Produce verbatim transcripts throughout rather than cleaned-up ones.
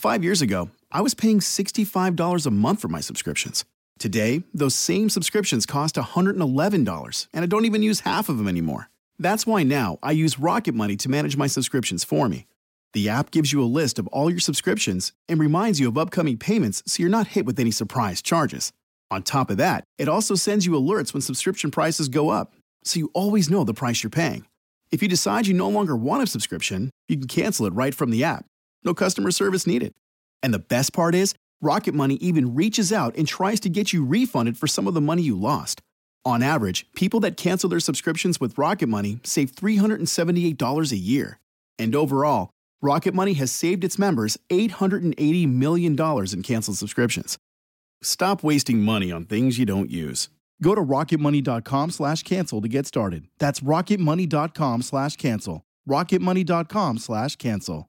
Five years ago, I was paying sixty-five dollars a month for my subscriptions. Today, those same subscriptions cost one hundred eleven dollars, and I don't even use half of them anymore. That's why now I use Rocket Money to manage my subscriptions for me. The app gives you a list of all your subscriptions and reminds you of upcoming payments so you're not hit with any surprise charges. On top of that, it also sends you alerts when subscription prices go up, so you always know the price you're paying. If you decide you no longer want a subscription, you can cancel it right from the app. No customer service needed. And the best part is, Rocket Money even reaches out and tries to get you refunded for some of the money you lost. On average, people that cancel their subscriptions with Rocket Money save three hundred seventy-eight dollars a year. And overall, Rocket Money has saved its members eight hundred eighty million dollars in canceled subscriptions. Stop wasting money on things you don't use. Go to rocketmoney.com slash cancel to get started. That's rocketmoney.com slash cancel. rocketmoney.com slash cancel.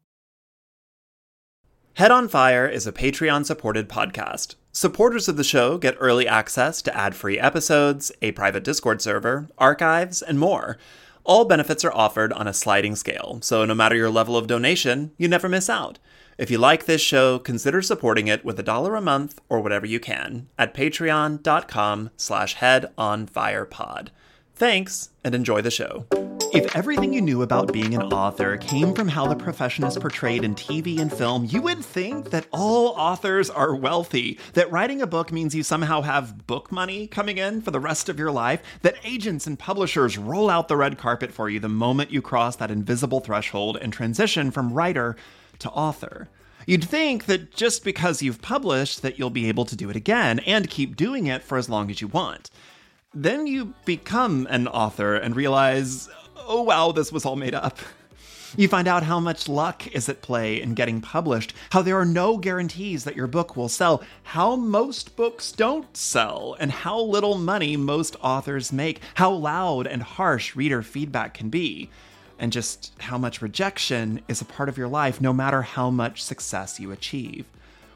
Head on Fire is a Patreon-supported podcast. Supporters of the show get early access to ad-free episodes, a private Discord server, archives, and more. All benefits are offered on a sliding scale, so no matter your level of donation, you never miss out. If you like this show, consider supporting it with a dollar a month or whatever you can at patreon.com slash headonfirepod. Thanks, and enjoy the show. If everything you knew about being an author came from how the profession is portrayed in T V and film, you would think that all authors are wealthy, that writing a book means you somehow have book money coming in for the rest of your life, that agents and publishers roll out the red carpet for you the moment you cross that invisible threshold and transition from writer to author. You'd think that just because you've published that you'll be able to do it again and keep doing it for as long as you want. Then you become an author and realize, oh wow, this was all made up. You find out how much luck is at play in getting published, how there are no guarantees that your book will sell, how most books don't sell, and how little money most authors make, how loud and harsh reader feedback can be, and just how much rejection is a part of your life no matter how much success you achieve.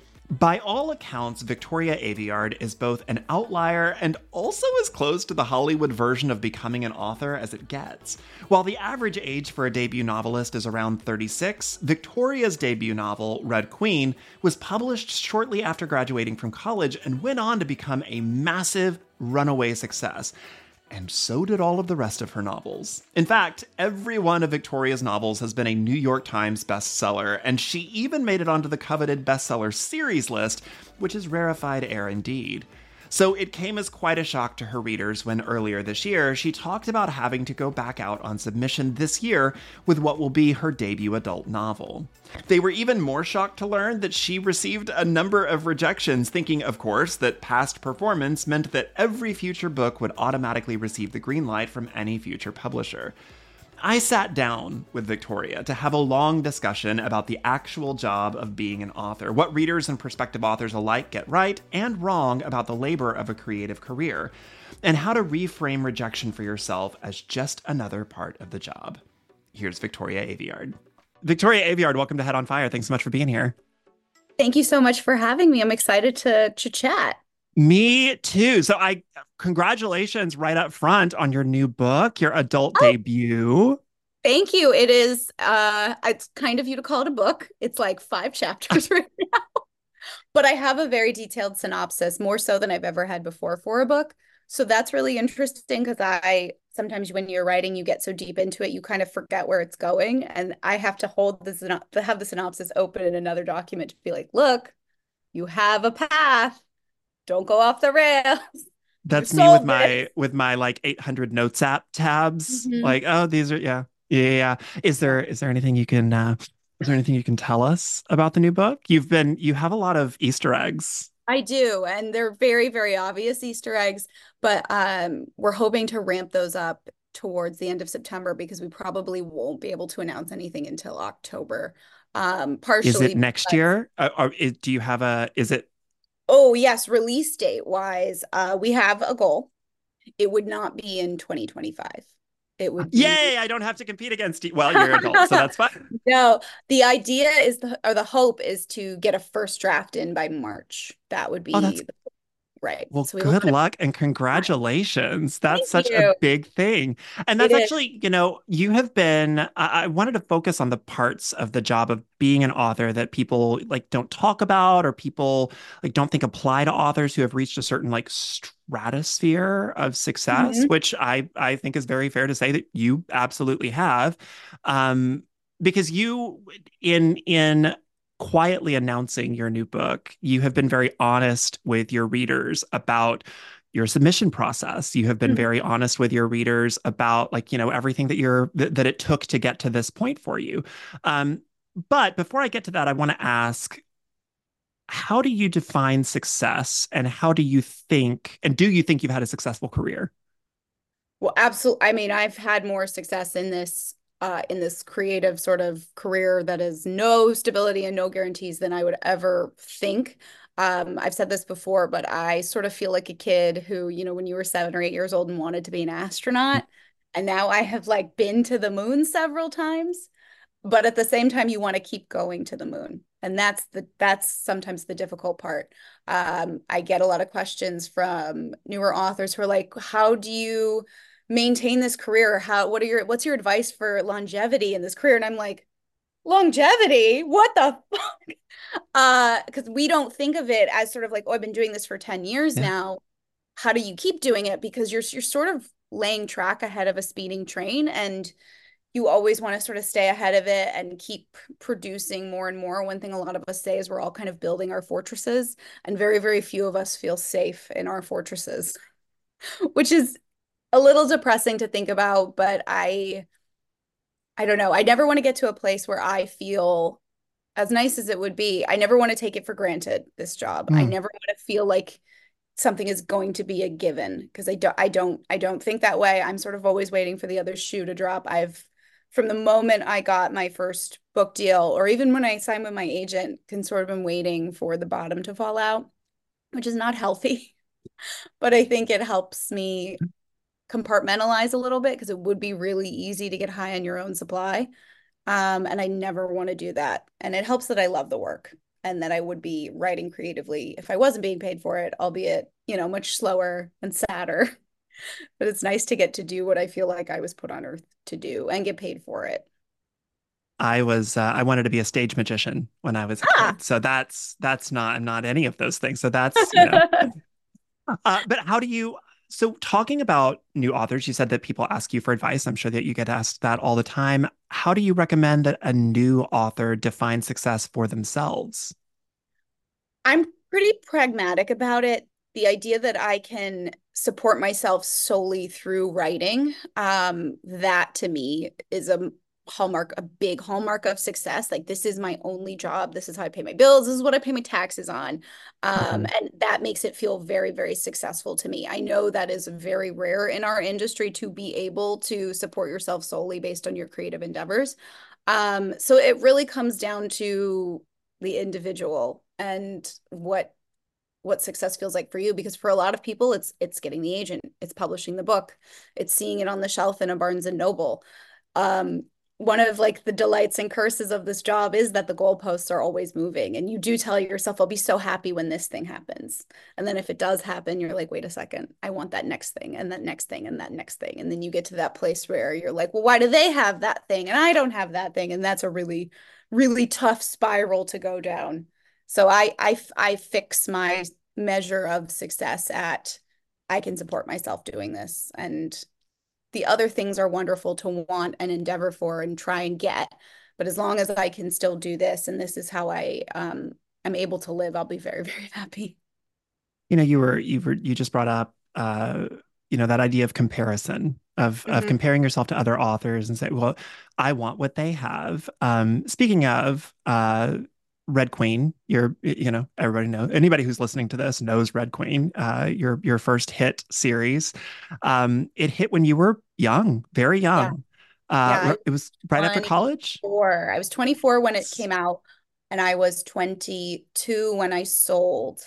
By all accounts, Victoria Aveyard is both an outlier and also as close to the Hollywood version of becoming an author as it gets. While the average age for a debut novelist is around thirty-six, Victoria's debut novel, Red Queen, was published shortly after graduating from college and went on to become a massive runaway success. And so did all of the rest of her novels. In fact, every one of Victoria's novels has been a New York Times bestseller, and she even made it onto the coveted bestseller series list, which is rarefied air indeed. So it came as quite a shock to her readers when earlier this year, she talked about having to go back out on submission this year with what will be her debut adult novel. They were even more shocked to learn that she received a number of rejections, thinking, of course, that past performance meant that every future book would automatically receive the green light from any future publisher. I sat down with Victoria to have a long discussion about the actual job of being an author, what readers and prospective authors alike get right and wrong about the labor of a creative career, and how to reframe rejection for yourself as just another part of the job. Here's Victoria Aveyard. Victoria Aveyard, welcome to Head on Fire. Thanks so much for being here. Thank you so much for having me. I'm excited to, to chat. Me too. So I congratulations right up front on your new book, your adult oh, debut. Thank you. It is uh it's kind of you to call it a book. It's like five chapters right now. But I have a very detailed synopsis, more so than I've ever had before for a book. So that's really interesting because I sometimes when you're writing, you get so deep into it, you kind of forget where it's going. And I have to hold this to have the synopsis open in another document to be like, look, you have a path. Don't go off the rails. That's me with my it. with my like eight hundred notes app tabs. Mm-hmm. Like, oh, these are yeah, yeah, yeah. Is there is there anything you can uh, is there anything you can tell us about the new book? You've been you have a lot of Easter eggs. I do, and they're very very obvious Easter eggs. But um, we're hoping to ramp those up towards the end of September because we probably won't be able to announce anything until October. Um, partially, is it next because... year? Uh, or is, do you have a? Is it? Oh, yes. Release date wise, uh, we have a goal. It would not be in twenty twenty-five. It would be... Yay! I don't have to compete against you. Well, you're adult, so that's fine. No, the idea is, the, or the hope is to get a first draft in by March. That would be... Oh, that's, Right. Well, So we have a good lot of luck and time. congratulations. That's Thank such a you. big thing. And It that's is. actually, you know, you have been, I, I wanted to focus on the parts of the job of being an author that people like don't talk about or people like don't think apply to authors who have reached a certain like stratosphere of success, Mhm. which I I think is very fair to say that you absolutely have. Um, because you in in quietly announcing your new book, you have been very honest with your readers about your submission process. You have been Mhm. very honest with your readers about like, you know, everything that you're that, that it took to get to this point for you. Um, but before I get to that, I want to ask, how do you define success and how do you think, and do you think you've had a successful career? Well, absolutely. I mean, I've had more success in this uh in this creative sort of career that is no stability and no guarantees than I would ever think. Um, I've said this before, but I sort of feel like a kid who, you know, when you were seven or eight years old and wanted to be an astronaut, and now I have like been to the moon several times, but at the same time you want to keep going to the moon. And that's the that's sometimes the difficult part. Um, I get a lot of questions from newer authors who are like, how do you maintain this career? How what are your what's your advice for longevity in this career? And I'm like, longevity? What the fuck? Uh, because we don't think of it as sort of like, oh, I've been doing this for ten years Yeah. now. How do you keep doing it? Because you're you're sort of laying track ahead of a speeding train, and you always want to sort of stay ahead of it and keep producing more and more. One thing a lot of us say is we're all kind of building our fortresses, and very, very few of us feel safe in our fortresses, which is a little depressing to think about, but I I don't know. I never want to get to a place where I feel as nice as it would be. I never want to take it for granted, this job. I Mm. never want to feel like something is going to be a given because I don't I don't I don't think that way. I'm sort of always waiting for the other shoe to drop. I've from the moment I got my first book deal or even when I signed with my agent, can sort of been waiting for the bottom to fall out, which is not healthy. But I think it helps me compartmentalize a little bit because it would be really easy to get high on your own supply. Um, and I never want to do that. And it helps that I love the work and that I would be writing creatively if I wasn't being paid for it, albeit, you know, much slower and sadder. But it's nice to get to do what I feel like I was put on earth to do and get paid for it. I was uh, I wanted to be a stage magician when I was a Ah. kid. So that's that's not I'm not any of those things. So that's, you know, Uh, but how do you, so talking about new authors, you said that people ask you for advice. I'm sure that you get asked that all the time. How do you recommend that a new author define success for themselves? I'm pretty pragmatic about it. The idea that I can support myself solely through writing, um, that to me is a hallmark, a big hallmark of success. Like this is my only job. This is how I pay my bills. This is what I pay my taxes on. Um, Mhm. and that makes it feel very, very successful to me. I know that is very rare in our industry to be able to support yourself solely based on your creative endeavors. Um, so it really comes down to the individual and what what success feels like for you, because for a lot of people it's it's getting the agent, it's publishing the book, it's seeing it on the shelf in a Barnes and Noble. um One of like the delights and curses of this job is that the goalposts are always moving, and you do tell yourself, I'll be so happy when this thing happens, and then if it does happen you're like, wait a second, I want that next thing and that next thing and that next thing, and then you get to that place where you're like, well, why do they have that thing and I don't have that thing, and that's a really really tough spiral to go down. So I I I fix my measure of success at, I can support myself doing this, and the other things are wonderful to want and endeavor for and try and get. But as long as I can still do this and this is how I um am able to live, I'll be very, very happy. You know, you were you were you just brought up uh, you know, that idea of comparison of of Mhm. comparing yourself to other authors and say, well, I want what they have. Um, speaking of uh Red Queen, you're you know, everybody knows anybody who's listening to this knows Red Queen, uh, your your first hit series. Um, it hit when you were young, very Yeah. young. Yeah. Uh, I it was right after was college. twenty-four. I was twenty-four when it came out, and I was twenty-two when I sold.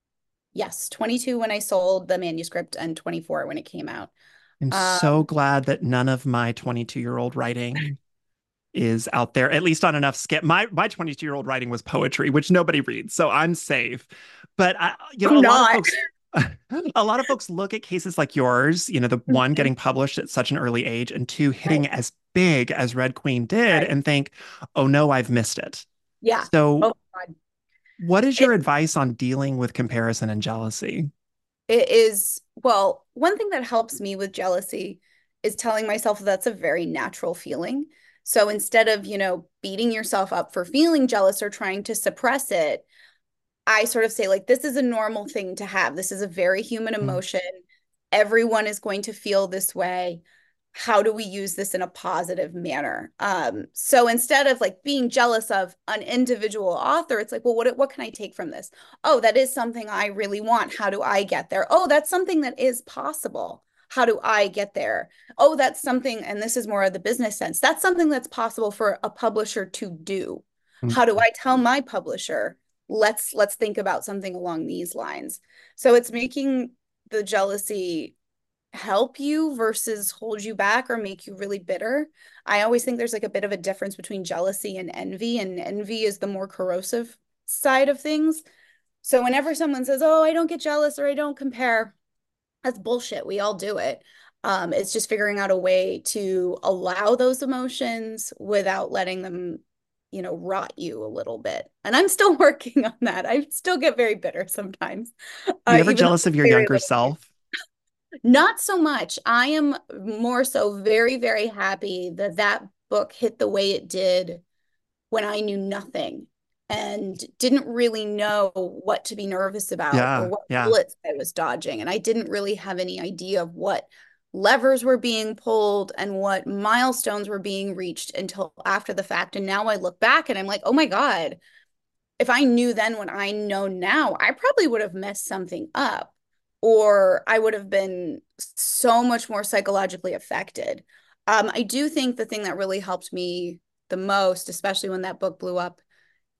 Yes, twenty-two when I sold the manuscript and twenty-four when it came out. I'm so Um, glad that none of my twenty-two year old writing is out there, at least on enough scale. My my twenty-two year old writing was poetry, which nobody reads, so I'm safe. But I, you know, I'm a lot of not. folks. A lot of folks look at cases like yours, you know, the one Mhm. getting published at such an early age and two Right, hitting as big as Red Queen did right. and think, oh no, I've missed it. Yeah. So, Oh my God. what is It your advice on dealing with comparison and jealousy? it is, well, one thing that helps me with jealousy is telling myself that's a very natural feeling. So instead of, you know, beating yourself up for feeling jealous or trying to suppress it, I sort of say, like, this is a normal thing to have. This is a very human Mm, emotion. Everyone is going to feel this way. How do we use this in a positive manner? Um, so instead of like being jealous of an individual author, it's like, well, what what can I take from this? Oh, that is something I really want. How do I get there? Oh, that's something that is possible. How do I get there? Oh, that's something, and this is more of the business sense. That's something that's possible for a publisher to do. mm, How do I tell my publisher, let's let's think about something along these lines? So it's making the jealousy help you versus hold you back or make you really bitter. I always think there's like a bit of a difference between jealousy and envy, and envy is the more corrosive side of things. So whenever someone says, "Oh, I don't get jealous or I don't compare," that's bullshit. We all do it. Um, it's just figuring out a way to allow those emotions without letting them, you know, rot you a little bit. And I'm still working on that. I still get very bitter sometimes, You uh, ever even though jealous of it's your very younger little. self? Not so much. I am more so very, very happy that that book hit the way it did when I knew nothing and didn't really know what to be nervous about or Yeah, what yeah. bullets I was dodging. And I didn't really have any idea of what levers were being pulled and what milestones were being reached until after the fact. And now I look back and I'm like, oh my God, if I knew then what I know now, I probably would have messed something up or I would have been so much more psychologically affected. Um, I do think the thing that really helped me the most, especially when that book blew up,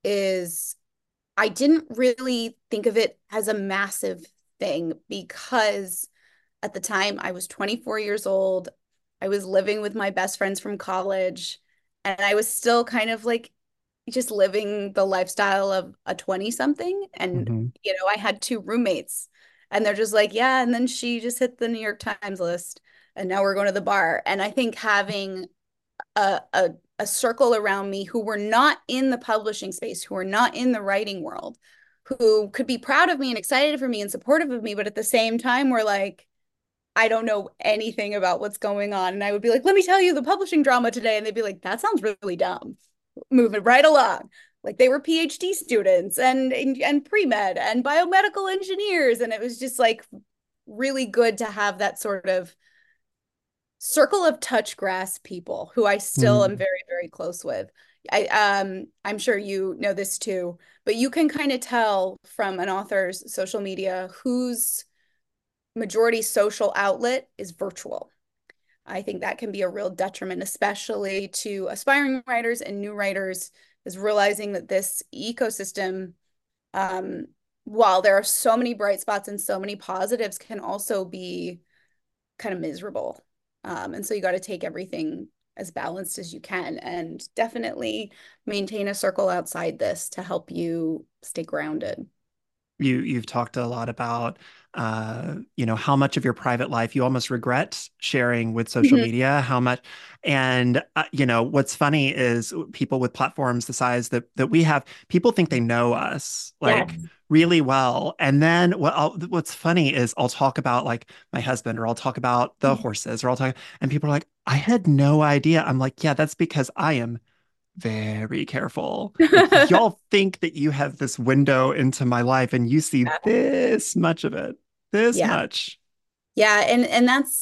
is I didn't really think of it as a massive thing because at the time I was twenty-four years old. I was living with my best friends from college, and I was still kind of like just living the lifestyle of a twenty something. And, Hmm. you know, I had two roommates, and they're just like, yeah. And then she just hit the New York Times list, and now we're going to the bar. And I think having a, a, a circle around me who were not in the publishing space, who were not in the writing world, who could be proud of me and excited for me and supportive of me, but at the same time were like, I don't know anything about what's going on. And I would be like, let me tell you the publishing drama today. And they'd be like, that sounds really dumb. Moving right along. Like they were PhD students and and, and pre-med and biomedical engineers. And it was just like really good to have that sort of circle of touch grass people who I still am Mm. very, very close with. I um I'm sure you know this too, but you can kind of tell from an author's social media whose majority social outlet is virtual. I think that can be a real detriment, especially to aspiring writers and new writers, is realizing that this ecosystem, um, while there are so many bright spots and so many positives, can also be kind of miserable. Um, and so you got to take everything as balanced as you can and definitely maintain a circle outside this to help you stay grounded. You you've talked a lot about uh, you know, how much of your private life you almost regret sharing with social Mhm. media, how much, and uh, you know, what's funny is people with platforms the size that that we have, people think they know us like Yes. really well. And then what I'll, what's funny is I'll talk about like my husband or I'll talk about the horses or I'll talk and people are like, I had no idea. I'm like, yeah, that's because I am very careful. Like y'all think that you have this window into my life and you see this much of it, this Yeah. much. Yeah. And and that's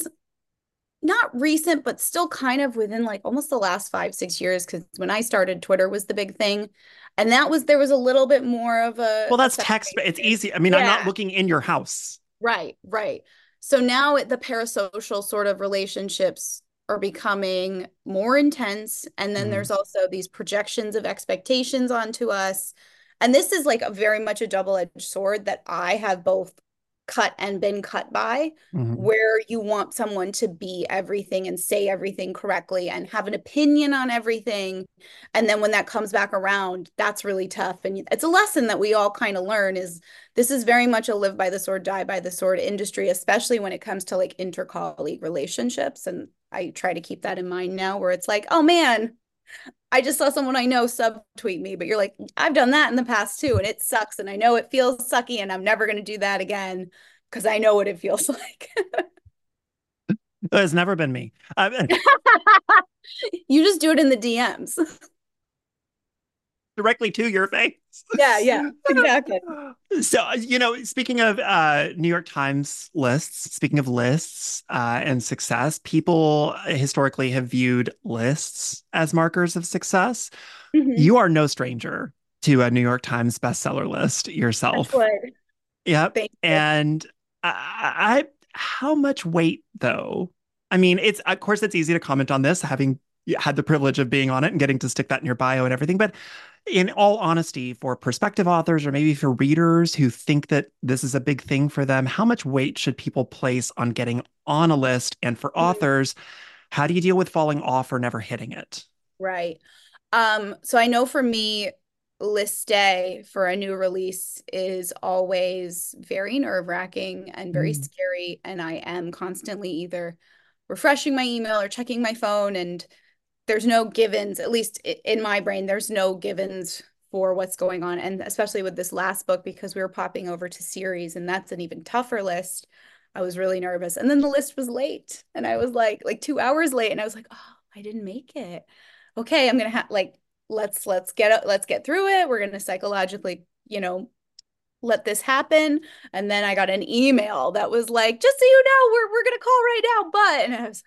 not recent, but still kind of within like almost the last five, six years. Cause when I started, Twitter was the big thing. And that was there was a little bit more of a, Well, a that's text, but it's separation. easy. I mean, I'm not Yeah. looking in your house. Right, right. So now it, the parasocial sort of relationships are becoming more intense. And then Mm, there's also these projections of expectations onto us. And this is like a very much a double-edged sword that I have both cut and been cut by, Mhm. where you want someone to be everything and say everything correctly and have an opinion on everything. And then when that comes back around, that's really tough. And it's a lesson that we all kind of learn is this is very much a live by the sword, die by the sword industry, especially when it comes to like inter-colleague relationships. And I try to keep that in mind now where it's like, oh man, I just saw someone I know subtweet me, but you're like, I've done that in the past too, and it sucks. And I know it feels sucky, and I'm never going to do that again because I know what it feels like. It's never been me. Uh, You just do it in the D Ms. directly to your face. Yeah, yeah, exactly. So, you know, speaking of uh, New York Times lists, speaking of lists uh, and success, people historically have viewed lists as markers of success. Mhm. You are no stranger to a New York Times bestseller list That's yourself. what. Yep. Thank you. And I, I, how much weight though? I mean, it's of course it's easy to comment on this, having had the privilege of being on it and getting to stick that in your bio and everything. But in all honesty, for prospective authors or maybe for readers who think that this is a big thing for them, how much weight should people place on getting on a list? And for Mhm. authors, how do you deal with falling off or never hitting it? Right. Um, so I know for me, list day for a new release is always very nerve-wracking and very Mm. scary. And I am constantly either refreshing my email or checking my phone. And there's no givens, at least in my brain, there's no givens for what's going on. And especially with this last book, because we were popping over to series, and that's an even tougher list. I was really nervous. And then the list was late. And I was like, like two hours late. And I was like, oh, I didn't make it. Okay, I'm gonna have like let's let's get let's get through it. We're gonna psychologically, you know, let this happen. And then I got an email that was like, just so you know, we're we're gonna call right now. But and I was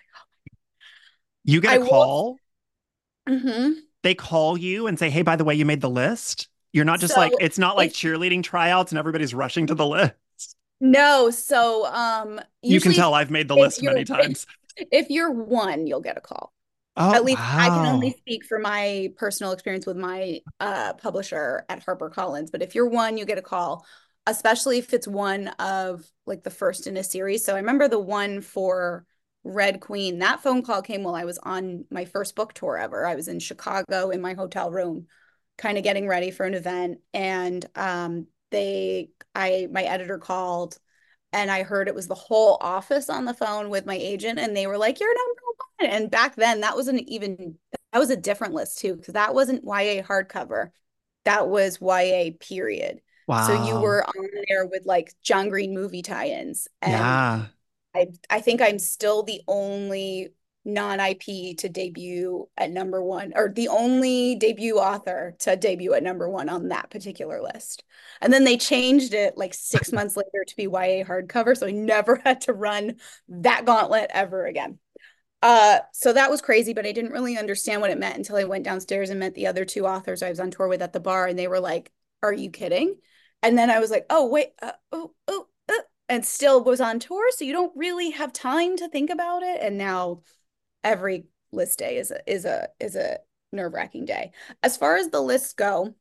You get like, a I will. call, Mhm. they call you and say, "Hey, by the way, you made the list." You're not just So like, it's not like if cheerleading tryouts and everybody's rushing to the list. no, so um You can usually if tell I've made the if list many you're times. if you're one, you'll get a call. Oh, At least I can only wow. speak for my personal experience with my uh publisher at HarperCollins, but if you're one, you get a call, especially if it's one of like the first in a series. So I remember the one for Red Queen, that phone call came while I was on my first book tour ever. I was in Chicago in my hotel room, kind of getting ready for an event, and um they I my editor called and I heard it was the whole office on the phone with my agent, and they were like, "You're number one." And back then, that wasn't even that was a different list too, because that wasn't Y A hardcover. That was Y A period. So you Wow. were on there with like John Green movie tie-ins, and Yeah. I I think I'm still the only non-I P to debut at number one, or the only debut author to debut at number one on that particular list. And then they changed it like six months later to be Y A hardcover, so I never had to run that gauntlet ever again. Uh, so that was crazy, but I didn't really understand what it meant until I went downstairs and met the other two authors I was on tour with at the bar, and they were like, "Are you kidding?" And then I was like, "Oh wait, uh, oh oh," uh, and still was on tour, so you don't really have time to think about it. And now every list day is a is a is a nerve-wracking day. As far as the lists go,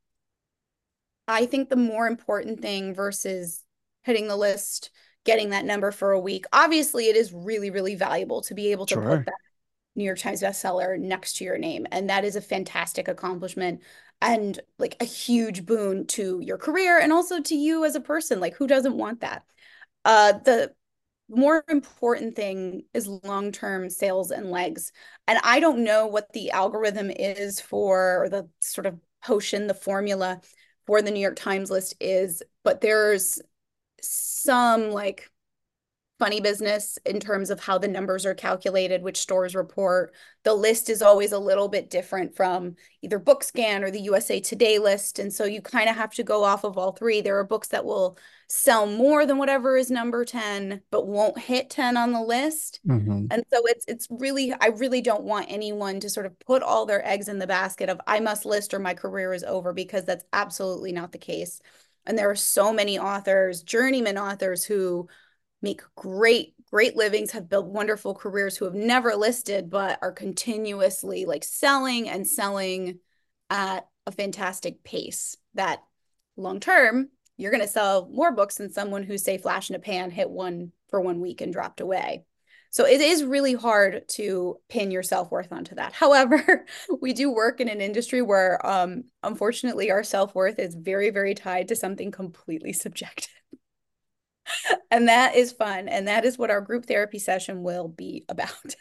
I think the more important thing versus hitting the list, getting that number for a week, obviously it is really, really valuable to be able to put Sure. that New York Times bestseller next to your name. And that is a fantastic accomplishment and like a huge boon to your career and also to you as a person. Like, who doesn't want that? Uh, the more important thing is long-term sales and legs. And I don't know what the algorithm is for, or the sort of potion, the formula for the New York Times list is, but there's some like funny business in terms of how the numbers are calculated, which stores report. The list is always a little bit different from either BookScan or the U S A Today list. And so you kind of have to go off of all three. There are books that will sell more than whatever is number ten, but won't hit ten on the list. Hmm. And so it's it's really, I really don't want anyone to sort of put all their eggs in the basket of I must list or my career is over, because that's absolutely not the case. And there are so many authors, journeyman authors, who make great great livings, have built wonderful careers, who have never listed but are continuously like selling and selling at a fantastic pace that long term you're going to sell more books than someone who, say, flash in a pan, hit one for one week and dropped away. So it is really hard to pin your self-worth onto that. However, we do work in an industry where, um, unfortunately, our self-worth is very, very tied to something completely subjective. And that is fun. And that is what our group therapy session will be about.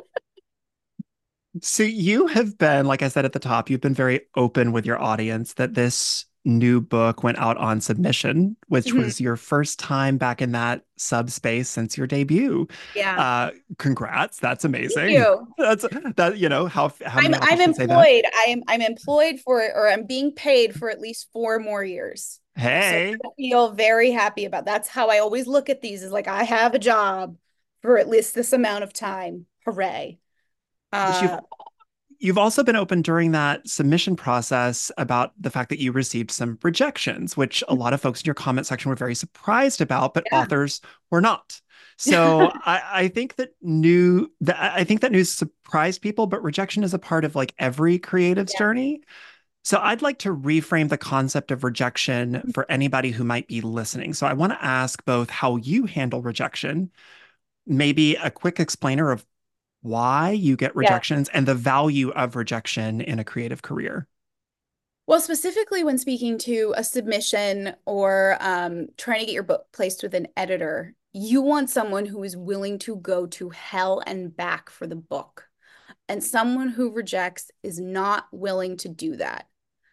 So you have been, like I said at the top, you've been very open with your audience that this new book went out on submission, which Mhm. was your first time back in that subspace since your debut. Yeah. Uh, congrats. That's Thank amazing. you. That's that, you know, how how I'm many I'm authors can say that? employed. I am I'm employed for, or I'm being paid for at least four more years. So Hey, I feel very happy about. That's how I always look at these, is like I have a job for at least this amount of time. Hooray. but you've Uh you've also been open during that submission process about the fact that you received some rejections, which a lot of folks in your comment section were very surprised about, but yeah. authors were not. So I, I think that new that I think that news surprised people, but rejection is a part of like every creative's Yeah. journey. So I'd like to reframe the concept of rejection for anybody who might be listening. So I want to ask both how you handle rejection, maybe a quick explainer of why you get Yeah. rejections and the value of rejection in a creative career. Well, specifically when speaking to a submission or um, trying to get your book placed with an editor, you want someone who is willing to go to hell and back for the book. And someone who rejects is not willing to do that.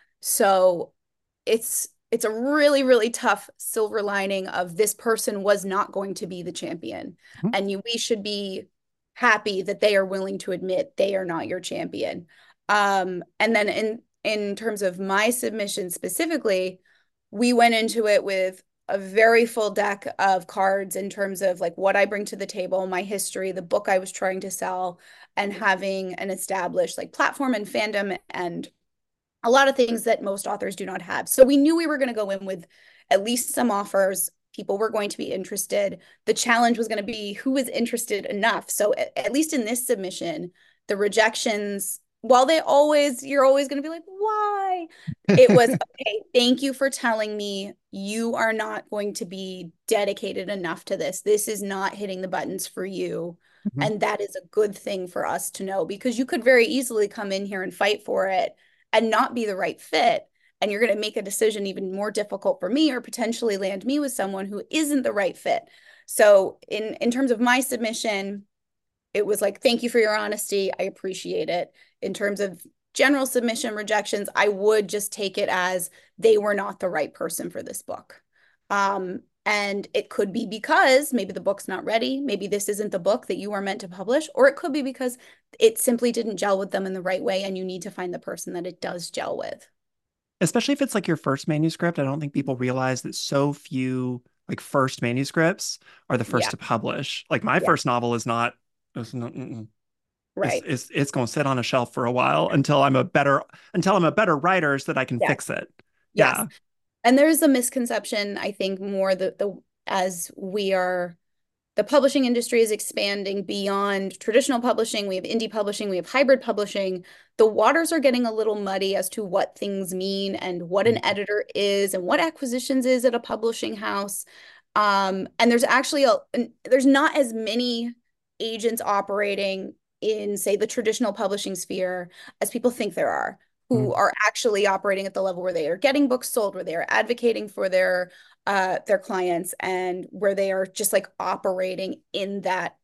So it's it's a really, really tough silver lining of this person was not going to be the champion. Mhm. And you we should be happy that they are willing to admit they are not your champion. Um, and then in in terms of my submission specifically, we went into it with a very full deck of cards in terms of like what I bring to the table, my history, the book I was trying to sell, and having an established like platform and fandom and a lot of things that most authors do not have. So we knew we were going to go in with at least some offers. People were going to be interested. The challenge was going to be who was interested enough. So at, at least in this submission, the rejections, while they always, you're always going to be like, why? It was, okay, thank you for telling me you are not going to be dedicated enough to this. This is not hitting the buttons for you. Mhm. And that is a good thing for us to know, because you could very easily come in here and fight for it and not be the right fit. And you're going to make a decision even more difficult for me, or potentially land me with someone who isn't the right fit. So in, in terms of my submission, it was like, thank you for your honesty. I appreciate it. In terms of general submission rejections, I would just take it as they were not the right person for this book. Um, and it could be because maybe the book's not ready. Maybe this isn't the book that you are meant to publish, or it could be because it simply didn't gel with them in the right way. And you need to find the person that it does gel with. Especially if it's like your first manuscript. I don't think people realize that so few like first manuscripts are the first Yeah. to publish. Like my Yeah. first novel is not, it's not, it's, Right. it's, it's going to sit on a shelf for a while until I'm a better, until I'm a better writer so that I can Yes. fix it. Yes. Yeah. And there's a misconception, I think, more that the as we are the publishing industry is expanding beyond traditional publishing. We have indie publishing, we have hybrid publishing. The waters are getting a little muddy as to what things mean and what an Mhm. editor is and what acquisitions is at a publishing house. Um, and there's actually a there's not as many agents operating in, say, the traditional publishing sphere as people think there are, who Mhm. are actually operating at the level where they are getting books sold, where they are advocating for their uh, their clients, and where they are just like operating in that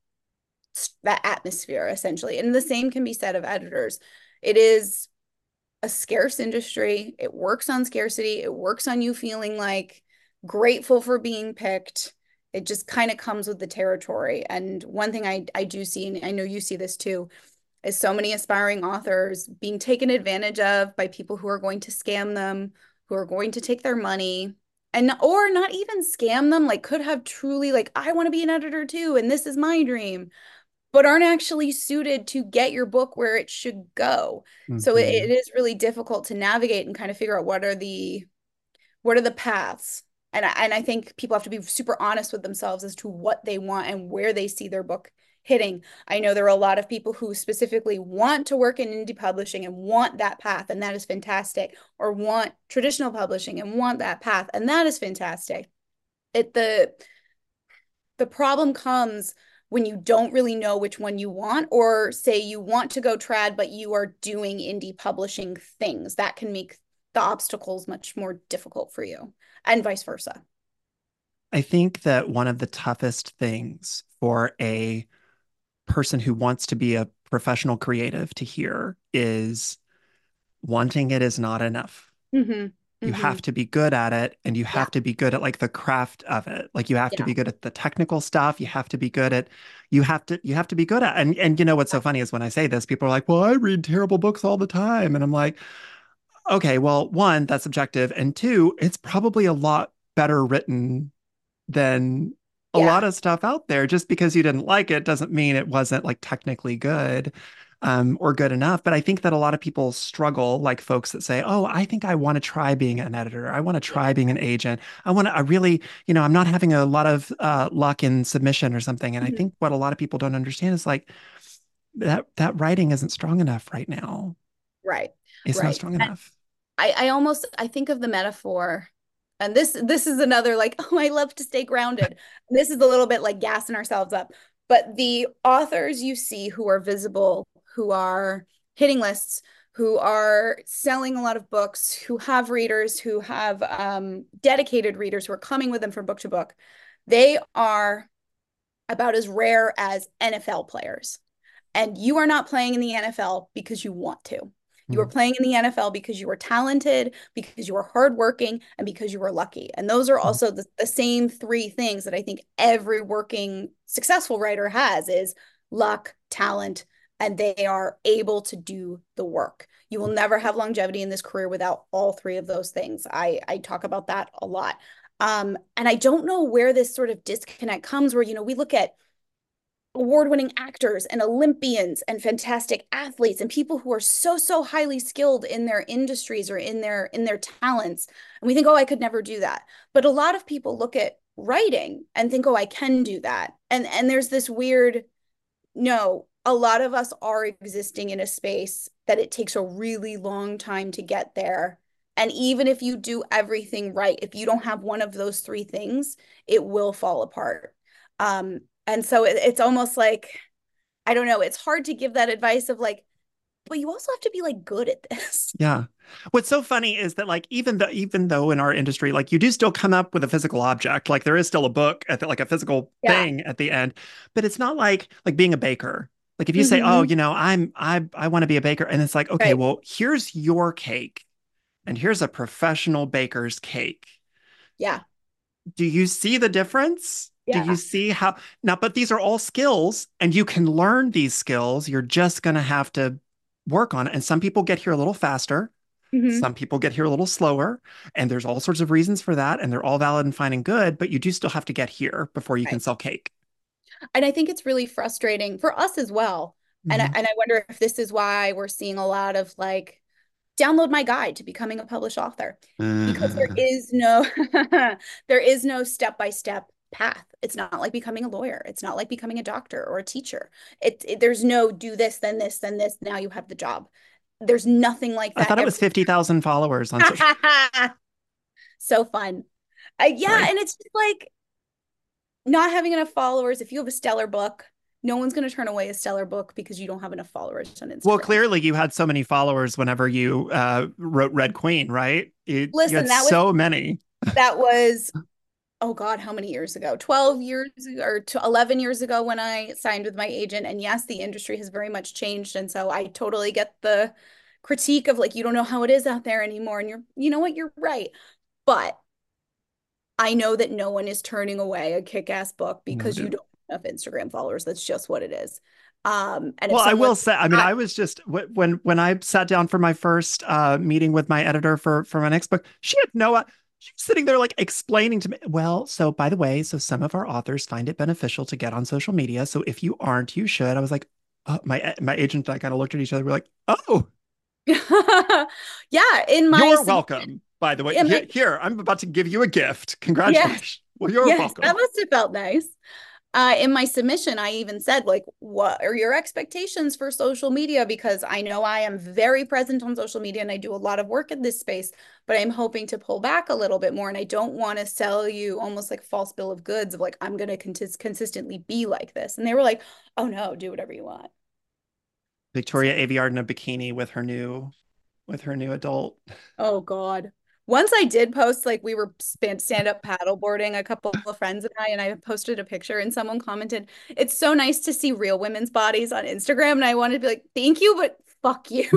that atmosphere essentially. And the same can be said of editors. It is a scarce industry. It works on scarcity. It works on you feeling like grateful for being picked. It just kind of comes with the territory. And one thing I, I do see, and I know you see this too, is so many aspiring authors being taken advantage of by people who are going to scam them, who are going to take their money, and or not even scam them, like could have truly like, I want to be an editor too, and this is my dream, but aren't actually suited to get your book where it should go. So it, it Mhm. is really difficult to navigate and kind of figure out what are the what are the paths. And I, and I think people have to be super honest with themselves as to what they want and where they see their book hitting. I know there are a lot of people who specifically want to work in indie publishing and want that path, and that is fantastic, or want traditional publishing and want that path, and that is fantastic. It the the problem comes when you don't really know which one you want, or say you want to go trad, but you are doing indie publishing things. That can make the obstacles much more difficult for you, and vice versa. I think that one of the toughest things for a person who wants to be a professional creative to hear is wanting it is not enough. Mm-hmm. You Mm-hmm. have to be good at it, and you have Yeah. to be good at like the craft of it. Like you have to Yeah. be good at the technical stuff. You have to be good at you have to you have to be good at and and you know what's so funny is when I say this, people are like, well, I read terrible books all the time. And I'm like, okay, well, one, that's subjective. And two, it's probably a lot better written than a lot Yeah. of stuff out there. Just because you didn't like it doesn't mean it wasn't like technically good um, or good enough. But I think that a lot of people struggle, like folks that say, oh, I think I want to try being an editor. I want to try being an agent. I want to, I really, you know, I'm not having a lot of uh, luck in submission or something. And I Mhm. think what a lot of people don't understand is like that, that writing isn't strong enough right now. Right. It's not Right. strong enough. I, I almost I think of the metaphor, and this this is another like, oh, I love to stay grounded. This is a little bit like gassing ourselves up. But the authors you see who are visible, who are hitting lists, who are selling a lot of books, who have readers, who have um, dedicated readers who are coming with them from book to book, they are about as rare as N F L players. And you are not playing in the N F L because you want to. You are Mm. playing in the N F L because you are talented, because you are hardworking, and because you are lucky. And those are also the, the same three things that I think every working successful writer has is luck, talent, and they are able to do the work. You will never have longevity in this career without all three of those things. I, I talk about that a lot. Um, and I don't know where this sort of disconnect comes where, you know, we look at award-winning actors and Olympians and fantastic athletes and people who are so so highly skilled in their industries or in their in their talents, and we think, oh, I could never do that. But a lot of people look at writing and think, oh, I can do that. And and there's this weird, no, a lot of us are existing in a space that it takes a really long time to get there. And even if you do everything right, if you don't have one of those three things, it will fall apart. Um, and so it, it's almost like, I don't know, it's hard to give that advice of like, but you also have to be like good at this. Yeah. What's so funny is that like even though even though in our industry, like you do still come up with a physical object, like there is still a book at the, like a physical Yeah. thing at the end, but it's not like like being a baker. Like if you say, oh, Mm-hmm. you know, I'm I I want to be a baker, and it's like, okay, Right. well, here's your cake, and here's a professional baker's cake. Yeah. Do you see the difference? Do you Yeah. see how now? But these are all skills, and you can learn these skills. You're just going to have to work on it. And some people get here a little faster. Mm-hmm. Some people get here a little slower. And there's all sorts of reasons for that. And they're all valid and fine and good. But you do still have to get here before you can Right. sell cake. And I think it's really frustrating for us as well. And I, Mhm. and I wonder if this is why we're seeing a lot of like, download my guide to becoming a published author, because there Uh, is no there is no step-by-step path. It's not like becoming a lawyer. It's not like becoming a doctor or a teacher. It, it there's no do this, then this, then this. Now you have the job. There's nothing like I that. thought it was Every fifty thousand followers on social. so fun. Uh, yeah, Sorry. and it's just like not having enough followers. If you have a stellar book, no one's going to turn away a stellar book because you don't have enough followers on Well, Instagram. clearly you had so many followers whenever you uh, wrote Red Queen, right? You, you Listen, had that was so many. that was oh God, how many years ago? twelve years ago, or to eleven years ago when I signed with my agent. And yes, the industry has very much changed. And so I totally get the critique of like, you don't know how it is out there anymore. And you're, you know what, you're right. But I know that no one is turning away a kick-ass book No, because you dude. don't have enough Instagram followers. That's just what it is. Um, and if Well, I someone will say, I mean, not, I was just when when I sat down for my first uh, meeting with my editor for for my next book, she had no, uh, she was sitting there like explaining to me. Well, so by the way, so some of our authors find it beneficial to get on social media. So if you aren't, you should. I was like, oh, my my agent and I kind of looked at each other. We're like, oh, yeah, in my you're welcome. By the way, in here, my here, I'm about to give you a gift. yes, Congratulations. Well, you're yes, that welcome. must have felt nice. Uh, in my submission, I even said, like, what are your expectations for social media? Because I know I am very present on social media and I do a lot of work in this space, but I'm hoping to pull back a little bit more. And I don't want to sell you almost like false bill of goods of like, I'm going to cons consistently be like this. And they were like, oh no, do whatever you want. Victoria Aveyard in a bikini with her new with her new adult. Oh God. Once I did post, like we were stand-up paddleboarding, a couple of friends and I, and I posted a picture and someone commented, it's so nice to see real women's bodies on Instagram. And I wanted to be like, thank you, but fuck you.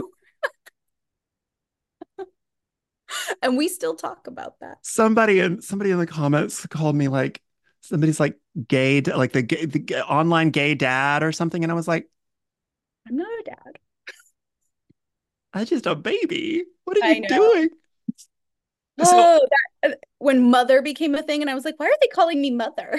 And we still talk about that. Somebody in somebody in the comments called me like somebody's like gay, like the, gay, the gay- online gay dad or something, and I was like, I'm not a dad. I'm just a baby. What are I you know. doing? So, Oh, that, when mother became a thing, and I was like, why are they calling me mother?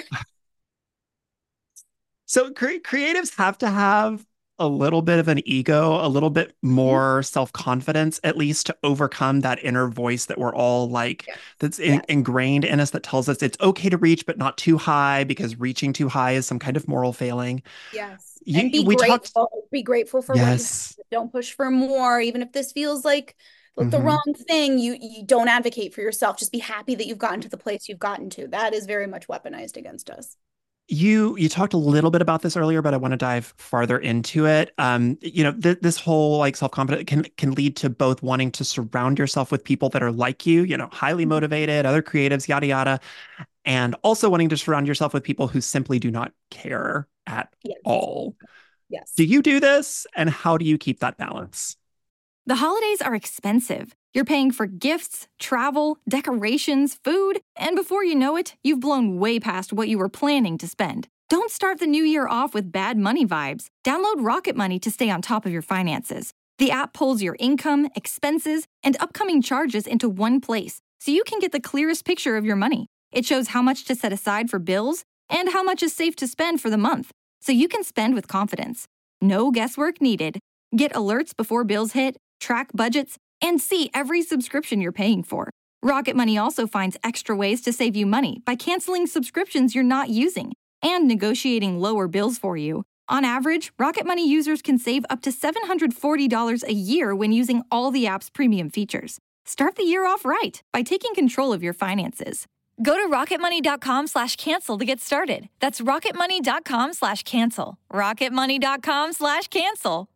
so cre- creatives have to have a little bit of an ego, a little bit more self-confidence, at least to overcome that inner voice that we're all like, Yes. that's in- Yes. ingrained in us that tells us it's okay to reach, but not too high because reaching too high is some kind of moral failing. Yes. You, And you- be we talked, grateful. Be grateful for what you have. yes. Don't push for more, even if this feels like like the Mhm. wrong thing. You you don't advocate for yourself. Just be happy that you've gotten to the place you've gotten to. That is very much weaponized against us. You you talked a little bit about this earlier, but I want to dive farther into it. Um, you know, th this whole like self-confidence can can lead to both wanting to surround yourself with people that are like you, you know, highly motivated, other creatives, yada yada, and also wanting to surround yourself with people who simply do not care at Yes. all. Yes. Do you do this, and how do you keep that balance? The holidays are expensive. You're paying for gifts, travel, decorations, food, and before you know it, you've blown way past what you were planning to spend. Don't start the new year off with bad money vibes. Download Rocket Money to stay on top of your finances. The app pulls your income, expenses, and upcoming charges into one place, so you can get the clearest picture of your money. It shows how much to set aside for bills and how much is safe to spend for the month, so you can spend with confidence. No guesswork needed. Get alerts before bills hit, track budgets, and see every subscription you're paying for. Rocket Money also finds extra ways to save you money by canceling subscriptions you're not using and negotiating lower bills for you. On average, Rocket Money users can save up to seven hundred forty dollars a year when using all the app's premium features. Start the year off right by taking control of your finances. Go to rocketmoney.com slash cancel to get started. That's rocketmoney.com slash cancel. rocketmoney.com slash cancel.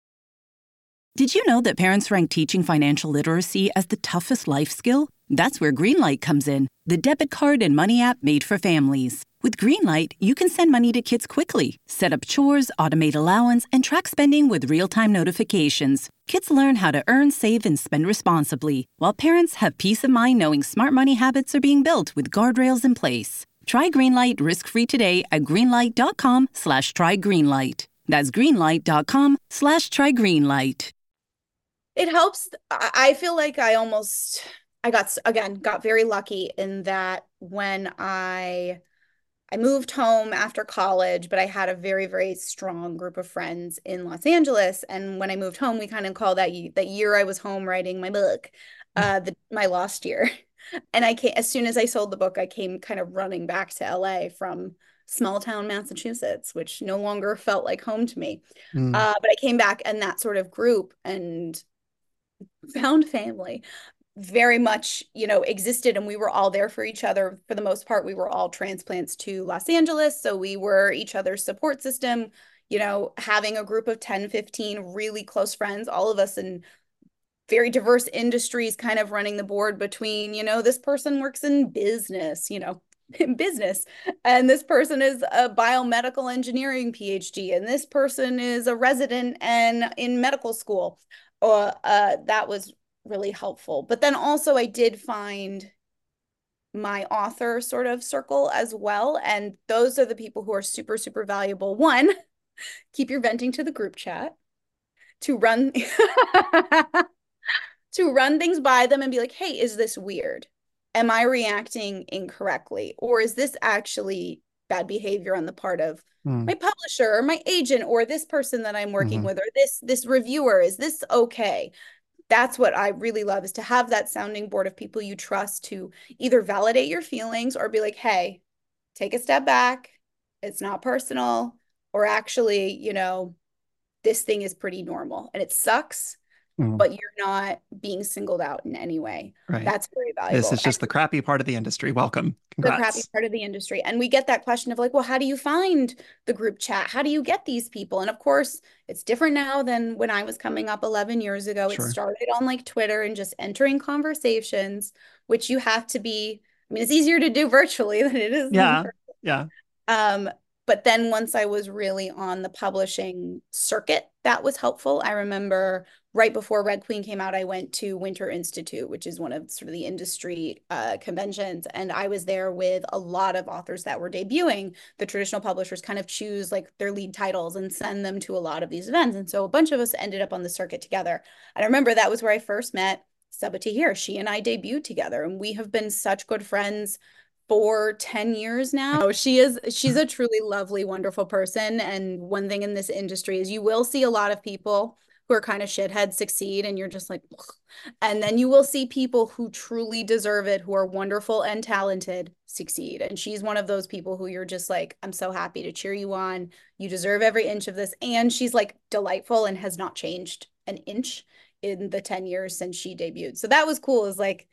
Did you know that parents rank teaching financial literacy as the toughest life skill? That's where Greenlight comes in, the debit card and money app made for families. With Greenlight, you can send money to kids quickly, set up chores, automate allowance, and track spending with real-time notifications. Kids learn how to earn, save, and spend responsibly, while parents have peace of mind knowing smart money habits are being built with guardrails in place. Try Greenlight risk-free today at greenlight.com slash try greenlight. That's greenlight.com slash try greenlight. It helps. I feel like I almost, I got, again, got very lucky in that when I, I moved home after college, but I had a very, very strong group of friends in Los Angeles. And when I moved home, we kind of call that, that year I was home writing my book, uh, the, my lost year. And I came, as soon as I sold the book, I came kind of running back to L A from small town Massachusetts, which no longer felt like home to me. Mm. Uh, but I came back and that sort of group and found family very much, you know, existed, and we were all there for each other. For the most part, we were all transplants to Los Angeles, so we were each other's support system, you know, having a group of ten, fifteen really close friends, all of us in very diverse industries, kind of running the board between, you know, this person works in business, you know, in business, and this person is a biomedical engineering PhD, and this person is a resident and in medical school. Uh, uh, that was really helpful. But then also I did find my author sort of circle as well. And those are the people who are super, super valuable. One, keep your venting to the group chat to run to run things by them and be like, hey, is this weird? Am I reacting incorrectly? Or is this actually bad behavior on the part of Mm. my publisher or my agent or this person that I'm working Mm-hmm. with or this this reviewer? Is this okay? That's what I really love, is to have that sounding board of people you trust to either validate your feelings or be like, hey, take a step back. it's not personal, or actually, you know, this thing is pretty normal and it sucks, Mm. but you're not being singled out in any way. Right. That's very This valuable. is just And the crappy part of the industry. Welcome. the crappy Congrats. part of the industry. And we get that question of like, well, how do you find the group chat? How do you get these people? And of course, it's different now than when I was coming up eleven years ago. It Sure. started on like Twitter and just entering conversations, which you have to be, I mean, it's easier to do virtually than it is in Yeah. person. Yeah. Um, but then once I was really on the publishing circuit, that was helpful. I remember right before Red Queen came out, I went to Winter Institute, which is one of sort of the industry uh, conventions. And I was there with a lot of authors that were debuting. The traditional publishers kind of choose like their lead titles and send them to a lot of these events. And so a bunch of us ended up on the circuit together. And I remember that was where I first met Sabaa Tahir. She and I debuted together, and we have been such good friends for ten years now. She is she's a truly lovely, wonderful person. And one thing in this industry is you will see a lot of people who are kind of shitheads succeed, and you're just like, ugh. And then you will see people who truly deserve it, who are wonderful and talented, succeed. And she's one of those people who you're just like, I'm so happy to cheer you on. You deserve every inch of this. And she's like delightful and has not changed an inch in the ten years since she debuted. So that was cool. Is like,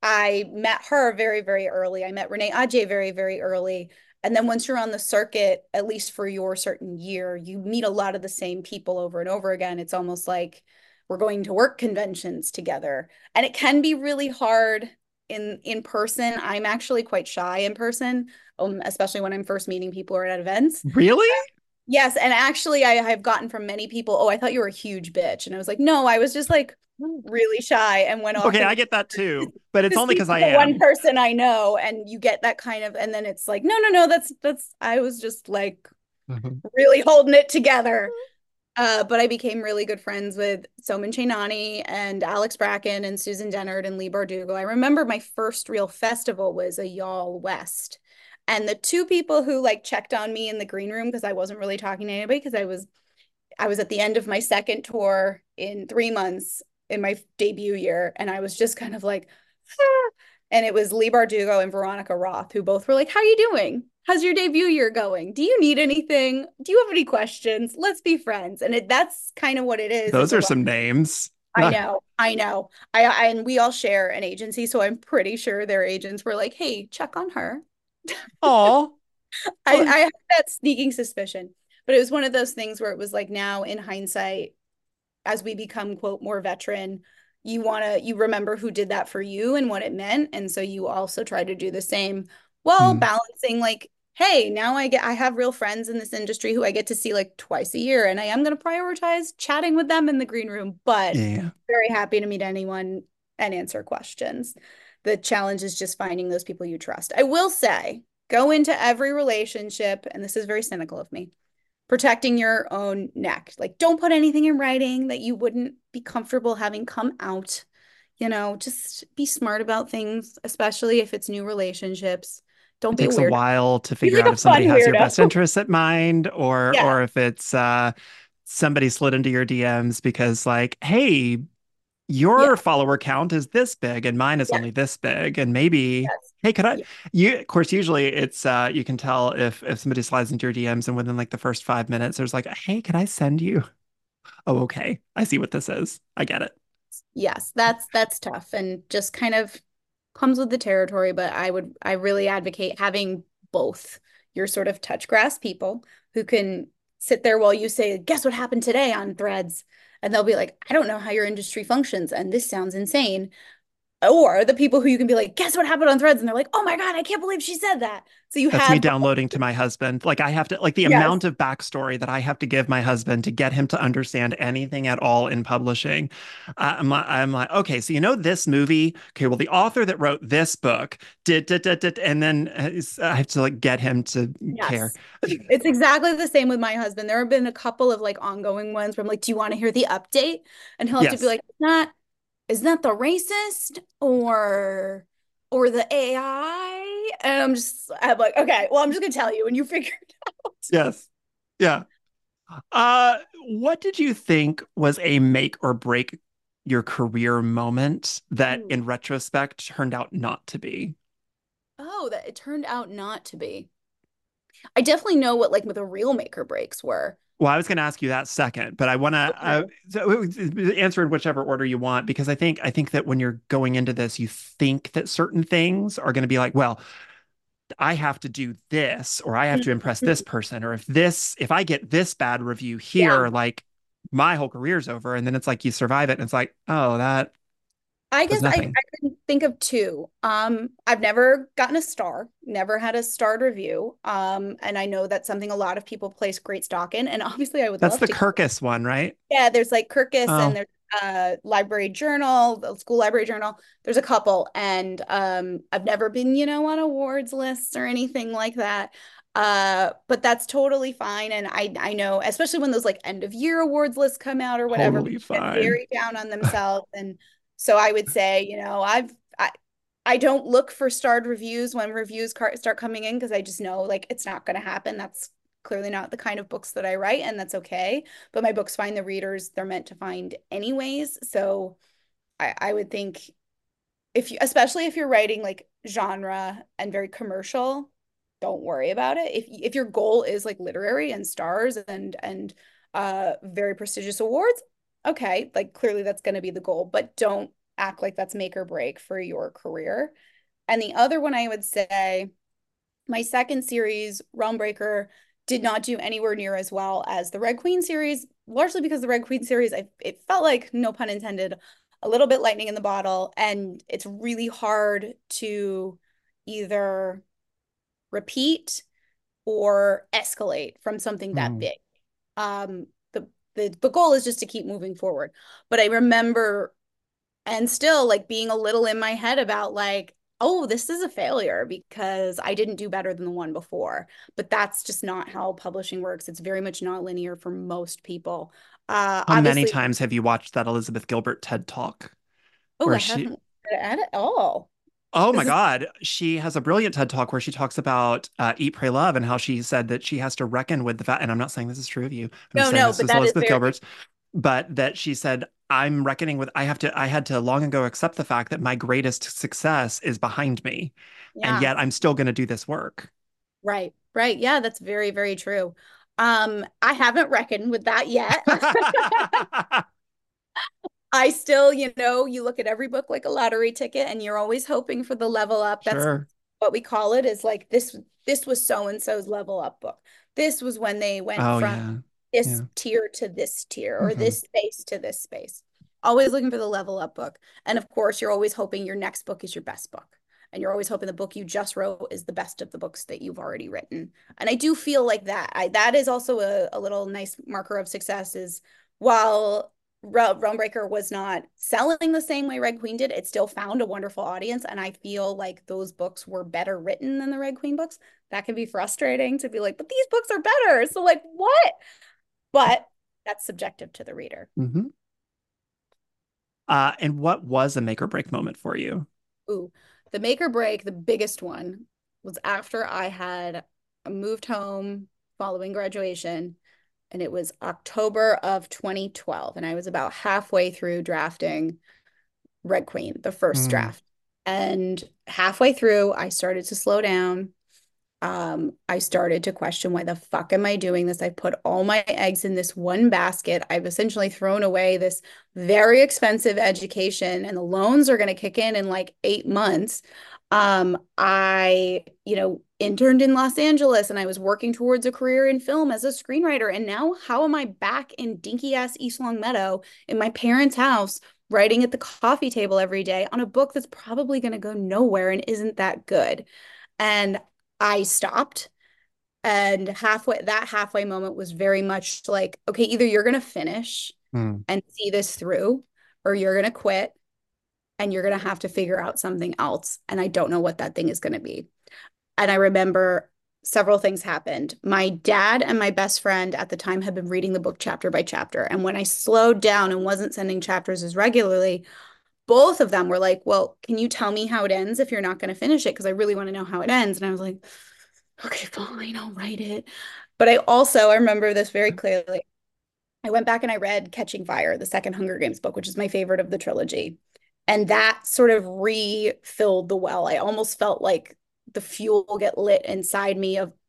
I met her very, very early. I met Renee Adjei very, very early. And then once you're on the circuit, at least for your certain year, you meet a lot of the same people over and over again. It's almost like we're going to work conventions together. And it can be really hard in in person. I'm actually quite shy in person, um, especially when I'm first meeting people or at events. Really? Yes. And actually, I have gotten from many people, oh, I thought you were a huge bitch. And I was like, no, I was just like really shy and went off. Okay, and I get that too, but it's just only because I the am. one person I know, and you get that kind of, and then it's like, no, no, no, that's that's I was just like Mhm. really holding it together. Uh, but I became really good friends with Soman Chainani and Alex Bracken and Susan Dennard and Leigh Bardugo. I remember my first real festival was a Y'all West. And the two people who like checked on me in the green room, because I wasn't really talking to anybody, because I was I was at the end of my second tour in three months in my debut year. And I was just kind of like, ah. And it was Leigh Bardugo and Veronica Roth, who both were like, how are you doing? How's your debut year going? Do you need anything? Do you have any questions? Let's be friends. And it, that's kind of what it is. Those It's are a- some names. I know, I know. I, I and we all share an agency, so I'm pretty sure their agents were like, hey, check on her. Oh, I, I have that sneaking suspicion. But it was one of those things where it was like, now in hindsight, as we become, quote, more veteran, you want to, you remember who did that for you and what it meant. And so you also try to do the same while Hmm. balancing like, hey, now I get, I have real friends in this industry who I get to see like twice a year, and I am going to prioritize chatting with them in the green room, but yeah. very happy to meet anyone and answer questions. The challenge is just finding those people you trust. I will say, go into every relationship, and this is very cynical of me, protecting your own neck. Like, don't put anything in writing that you wouldn't be comfortable having come out. You know, just be smart about things, especially if it's new relationships. Don't It be takes a weird. while to Be figure like out a if somebody fun has your weirdo. best interests at mind, or Yeah. or if it's uh somebody slid into your D Ms because like, hey, your Yeah. follower count is this big and mine is Yeah. only this big, and maybe Yes. hey, could I Yeah. you of course usually it's uh you can tell if if somebody slides into your D Ms and within like the first five minutes there's like, hey, can I send you? Oh, okay. I see what this is. I get it. Yes, that's that's tough and just kind of comes with the territory, but I would I really advocate having both your sort of touch grass people who can sit there while you say, guess what happened today on Threads? And they'll be like, I don't know how your industry functions, and this sounds insane. Or the people who you can be like, guess what happened on Threads? And they're like, oh my God, I can't believe she said that. So you That's me have, downloading to my husband. Like I have to, like the yes, amount of backstory that I have to give my husband to get him to understand anything at all in publishing. Uh, I'm like, I'm like, okay, so you know this movie? Okay, well, the author that wrote this book did, did, did, did and then uh, I have to like get him to care. yes. It's exactly the same with my husband. There have been a couple of like ongoing ones where I'm like, do you want to hear the update? And he'll have to be Yes. like, not, isn't that the racist or or the A I? And I'm just, I'm like, okay, well, I'm just gonna tell you and you figure it out. Yes. Yeah. Uh, what did you think was a make or break your career moment that Ooh. in retrospect turned out not to be? Oh, that it turned out not to be. I definitely know what like the real make or breaks were. Well, I was going to ask you that second, but I want to uh, Okay. so, answer in whichever order you want, because I think I think that when you're going into this, you think that certain things are going to be like, well, I have to do this, or I have to impress this Mhm. person, or if this, if I get this bad review Yeah. here, like my whole career's over. And then it's like you survive it, and it's like, oh, that I was guess I, nothing. I can think of two. Um, I've never gotten a star, never had a starred review. Um, and I know that's something a lot of people place great stock in. And obviously I would That's love the to. Kirkus one, right? Yeah, there's like Kirkus and Oh, there's uh Library Journal, the school library journal. There's a couple. And um I've never been, you know, on awards lists or anything like that. Uh, but that's totally fine. And I I know, especially when those like end of year awards lists come out or whatever, totally people get fine. very down on themselves. And so I would say, you know, I've I I don't look for starred reviews when reviews car- start coming in because I just know like it's not going to happen. That's clearly not the kind of books that I write, and that's okay. But my books find the readers they're meant to find anyways. So I, I would think if you, especially if you're writing like genre and very commercial, don't worry about it. If if your goal is like literary and stars and and uh very prestigious awards, okay, like clearly that's going to be the goal, but don't act like that's make or break for your career. And the other one I would say, my second series, Realm Breaker, did not do anywhere near as well as the Red Queen series, largely because the Red Queen series, I, it felt like, no pun intended, a little bit lightning in the bottle. And it's really hard to either repeat or escalate from something that Mm. big. Um, the, the, the goal is just to keep moving forward. But I remember and still like being a little in my head about like, oh, this is a failure because I didn't do better than the one before. But that's just not how publishing works. It's very much not linear for most people. Uh, How many obviously, times have you watched that Elizabeth Gilbert TED Talk oh, where I she, haven't read it at all. oh my Is this, God, she has a brilliant TED Talk where she talks about uh, Eat, Pray, Love, and how she said that she has to reckon with the fact, and I'm not saying this is true of you, I'm just no, saying no, this but is that is Elizabeth very, Gilbert's, but that she said, I'm reckoning with, I have to, I had to long ago accept the fact that my greatest success is behind me, and yeah, yet I'm still going to do this work. right, right. Yeah, that's very, very true. Um, I haven't reckoned with that yet. I still, you know, you look at every book like a lottery ticket and you're always hoping for the level up. That's Sure. what we call it is like this this was so and so's level up book. This was when they went Oh from yeah. this Yeah. tier to this tier or Hmm. this space to this space. Always looking for the level up book. And of course, you're always hoping your next book is your best book. And you're always hoping the book you just wrote is the best of the books that you've already written. And I do feel like that. I that is also a, a little nice marker of success is while Realm Breaker was not selling the same way Red Queen did, it still found a wonderful audience. And I feel like those books were better written than the Red Queen books. That can be frustrating to be like, but these books are better. So, like, what? But that's subjective to the reader. Hmm. Uh, and what was a make or break moment for you? Ooh, the make or break, the biggest one was after I had moved home following graduation, and it was October of twenty twelve. And I was about halfway through drafting Red Queen, the first Mm. draft. And halfway through, I started to slow down. Um, I started to question why the fuck am I doing this? I put all my eggs in this one basket. I've essentially thrown away this very expensive education, and the loans are going to kick in in like eight months. Um, I, you know, interned in Los Angeles and I was working towards a career in film as a screenwriter. And now, how am I back in dinky ass East Longmeadow in my parents' house, writing at the coffee table every day on a book that's probably going to go nowhere and isn't that good? And I stopped. And halfway, that halfway moment was very much like, okay, either you're going to finish Mm. and see this through, or you're going to quit and you're going to have to figure out something else. And I don't know what that thing is going to be. And I remember several things happened. My dad and my best friend at the time had been reading the book chapter by chapter. And when I slowed down and wasn't sending chapters as regularly, both of them were like, well, can you tell me how it ends if you're not going to finish it? Because I really want to know how it ends. And I was like, okay, fine, I'll write it. But I also, I remember this very clearly. I went back and I read Catching Fire, the second Hunger Games book, which is my favorite of the trilogy. And that sort of refilled the well. I almost felt like the fuel get lit inside me of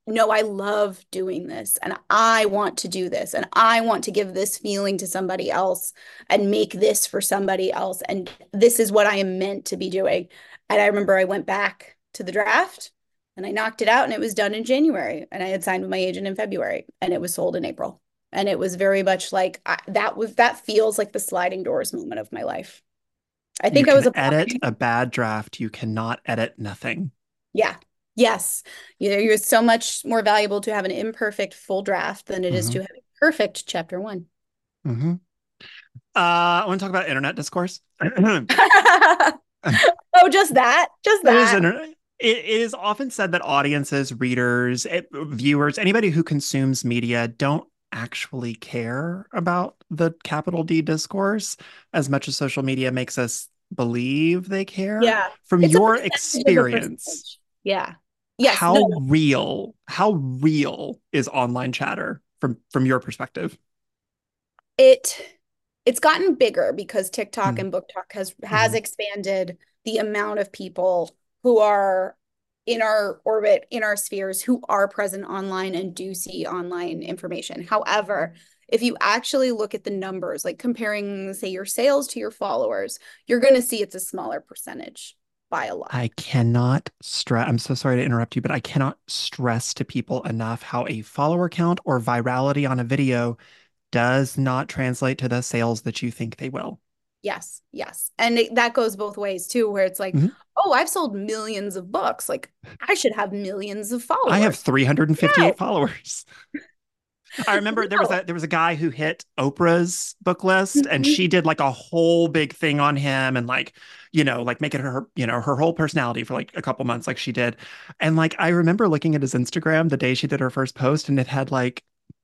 no, I love doing this and I want to do this and I want to give this feeling to somebody else and make this for somebody else. And this is what I am meant to be doing. And I remember I went back to the draft and I knocked it out and it was done in January. And I had signed with my agent in February and it was sold in April. And it was very much like I, that was, that feels like the sliding doors moment of my life. I think you I was can a edit a bad draft. You cannot edit nothing. Yeah. Yes. You know, you're so much more valuable to have an imperfect full draft than it mm-hmm. is to have a perfect chapter one. Mm-hmm. Uh, I want to talk about internet discourse. Oh, just that? Just that? It, it is often said that audiences, readers, it, viewers, anybody who consumes media don't actually care about the capital D discourse as much as social media makes us believe they care. Yeah. From your experience. Yeah. Yes. How no. real, how real is online chatter from, from your perspective? It, it's gotten bigger because TikTok mm. and BookTok has, has mm. expanded the amount of people who are in our orbit, in our spheres, who are present online and do see online information. However, if you actually look at the numbers, like comparing, say, your sales to your followers, you're going to see it's a smaller percentage. By a lot. I cannot stress, I'm so sorry to interrupt you, but I cannot stress to people enough how a follower count or virality on a video does not translate to the sales that you think they will. Yes, yes. And it, that goes both ways too, where it's like, mm-hmm. oh, I've sold millions of books. Like I should have millions of followers. I have three hundred fifty-eight no. followers. I remember no. there was a there was a guy who hit Oprah's book list mm-hmm. and she did like a whole big thing on him and like, you know, like make it her, you know, her whole personality for like a couple months like she did. And like I remember looking at his Instagram the day she did her first post and it had like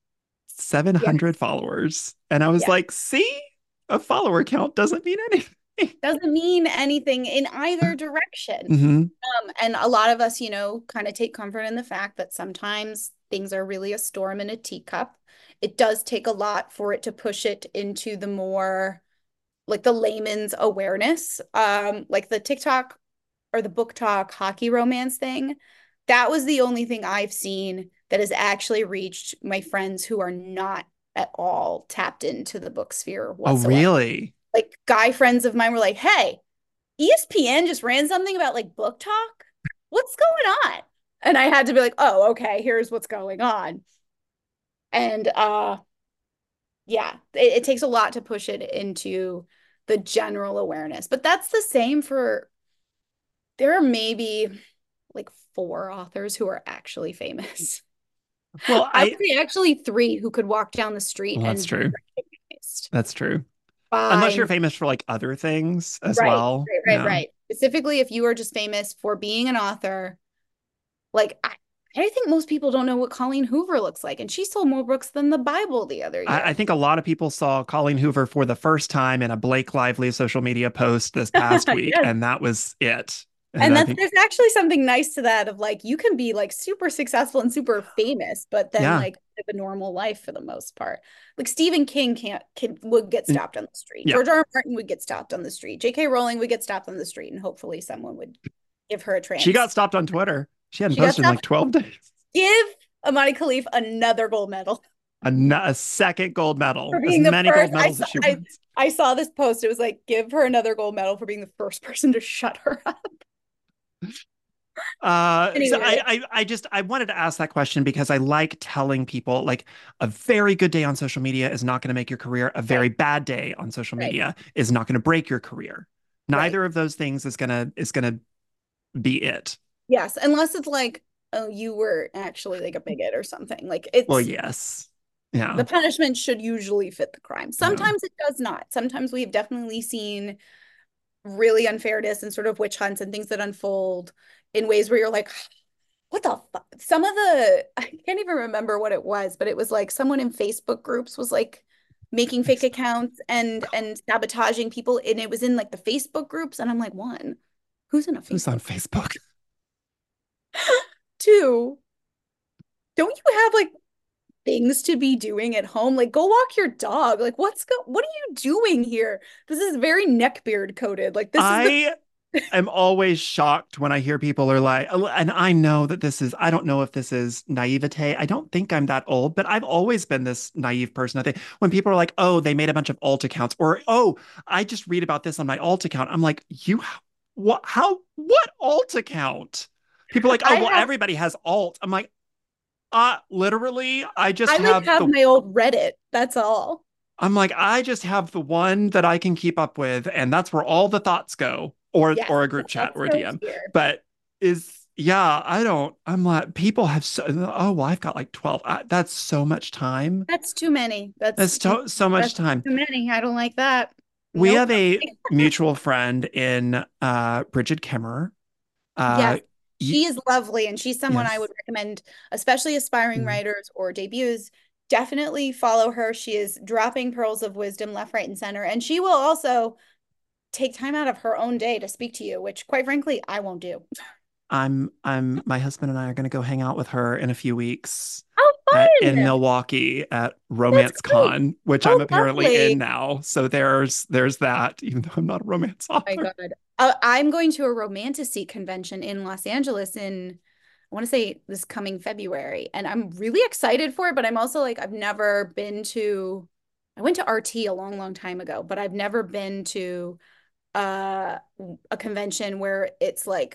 seven hundred yeah. followers. And I was yeah. like, see, a follower count doesn't mean anything. Doesn't mean anything in either direction. Mm-hmm. Um, and a lot of us, you know, kind of take comfort in the fact that sometimes things are really a storm in a teacup. It does take a lot for it to push it into the more like the layman's awareness, um, like the TikTok or the BookTok hockey romance thing. That was the only thing I've seen that has actually reached my friends who are not at all tapped into the book sphere whatsoever. Oh, really? Like guy friends of mine were like, hey, E S P N just ran something about like BookTok. What's going on? And I had to be like, oh, okay, here's what's going on. And uh, yeah, it, it takes a lot to push it into the general awareness. But that's the same for, there are maybe like four authors who are actually famous. Well, I, I would say actually three who could walk down the street. Well, that's and true. Recognized. That's true. By, Unless you're famous for like other things as right, well. Right, right, yeah. right. Specifically, if you are just famous for being an author, like I, I think most people don't know what Colleen Hoover looks like. And she sold more books than the Bible the other year. I, I think a lot of people saw Colleen Hoover for the first time in a Blake Lively social media post this past week. Yes. And that was it. And, and that's, think, there's actually something nice to that of like, you can be like super successful and super famous, but then yeah. like live a normal life for the most part. Like Stephen King can't can, would get stopped on the street. Yeah. George R. R. Martin would get stopped on the street. J K. Rowling would get stopped on the street, and hopefully someone would give her a chance. She got stopped on Twitter. She hadn't she posted in like twelve days. Give Amani Khalif another gold medal. A, a second gold medal. For being as the many first, gold medals I, as she I, wants. I saw this post. It was like, give her another gold medal for being the first person to shut her up. Uh, anyway. so I, I, I just, I wanted to ask that question because I like telling people like a very good day on social media is not going to make your career. A very right. bad day on social right. media is not going to break your career. Neither right. of those things is going to, is going to be it. Yes. Unless it's like, oh, you were actually like a bigot or something. Like it's. Well, yes. Yeah. The punishment should usually fit the crime. Sometimes yeah. it does not. Sometimes we've definitely seen really unfairness and sort of witch hunts and things that unfold in ways where you're like, what the fuck? Some of the, I can't even remember what it was, but it was like someone in Facebook groups was like making fake accounts and and sabotaging people. And it was in like the Facebook groups. And I'm like, one, who's in a Facebook? Who's on Facebook? Two, don't you have like things to be doing at home? Like go walk your dog. Like what's go what are you doing here? This is very neckbeard coded. Like this I is the- I'm always shocked when I hear people are like, and I know that this is, I don't know if this is naivete. I don't think I'm that old, but I've always been this naive person. I think when people are like, oh, they made a bunch of alt accounts, or, oh, I just read about this on my alt account. I'm like, you, what, how, what alt account? People are like, oh, I well, have, everybody has alt. I'm like, uh, literally, I just I like have have the, my old Reddit. That's all. I'm like, I just have the one that I can keep up with, and that's where all the thoughts go, or Yes, or a group chat that's or a so D M. here. But is yeah, I don't. I'm like, people have so. Oh, well, I've got like twelve. I, that's so much time. That's too many. That's That's to, so much that's time. too many. I don't like that. We Nope. have a mutual friend in uh, Bridget Kemmerer. Uh, Yes, y- she is lovely, and she's someone I yes. would recommend, especially aspiring Mm. writers or debuts. Definitely follow her. She is dropping pearls of wisdom left, right, and center, and she will also take time out of her own day to speak to you, which, quite frankly, I won't do. I'm I'm my husband and I are going to go hang out with her in a few weeks Oh, at in fun! Milwaukee at That's Romance great. Con, which I'm Oh, apparently in lovely. now. So there's there's that, even though I'm not a romance Oh my author. God. Uh, I'm going to a Romantasy convention in Los Angeles in, I want to say this coming February. And I'm really excited for it, but I'm also like, I've never been to, I went to R T a long, long time ago, but I've never been to uh, a convention where it's like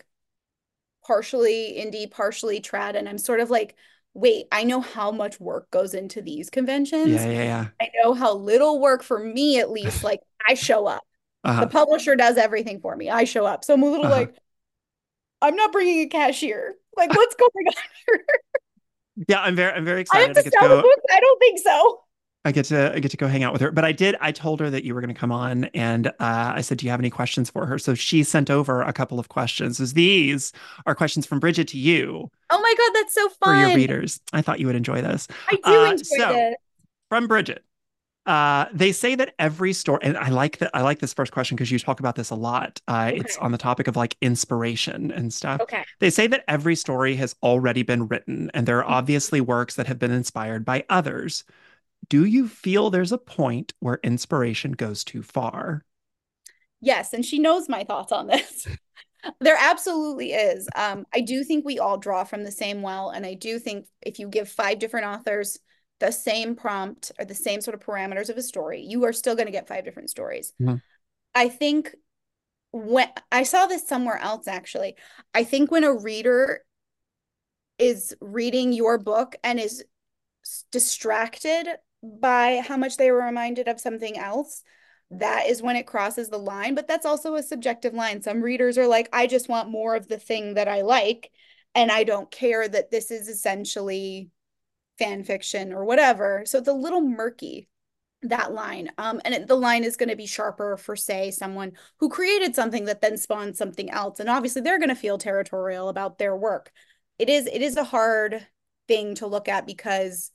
partially indie, partially trad. And I'm sort of like, wait, I know how much work goes into these Yeah, conventions. yeah, I know how little work for me, at least, like I show up. yeah. The Uh-huh. publisher does everything for me. I show up. So I'm a little Uh-huh. like, I'm not bringing a cashier. Like, what's going on here? Yeah, I'm very I'm very I have excited. I to get to sell the go book? I don't think so. I get to I get to go hang out with her. But I did I told her that you were going to come on, and uh, I said, "Do you have any questions for her?" So she sent over a couple of questions. As these are questions from Bridget to you Oh my God, that's so for your fun. readers. I thought you would enjoy this. I do Uh, enjoy so this. from Bridget, uh, they say that every story, and I like that. I like this first question because you talk about this a lot. Uh, it's Okay. on the topic of like inspiration and stuff. Okay. They say that every story has already been written, and there are obviously works that have been inspired by others. Do you feel there's a point where inspiration goes too far? Yes, and she knows my thoughts on this. There absolutely is. Um, I do think we all draw from the same well, and I do think if you give five different authors the same prompt or the same sort of parameters of a story, you are still going to get five different stories. Mhm. I think when I saw this somewhere else, actually, I think when a reader is reading your book and is distracted by how much they were reminded of something else, that is when it crosses the line. But that's also a subjective line. Some readers are like, I just want more of the thing that I like, and I don't care that this is essentially fan fiction or whatever. So it's a little murky, that line. Um, and it, the line is going to be sharper for, say, someone who created something that then spawned something else. And obviously they're going to feel territorial about their work. It is, it is a hard thing to look at because,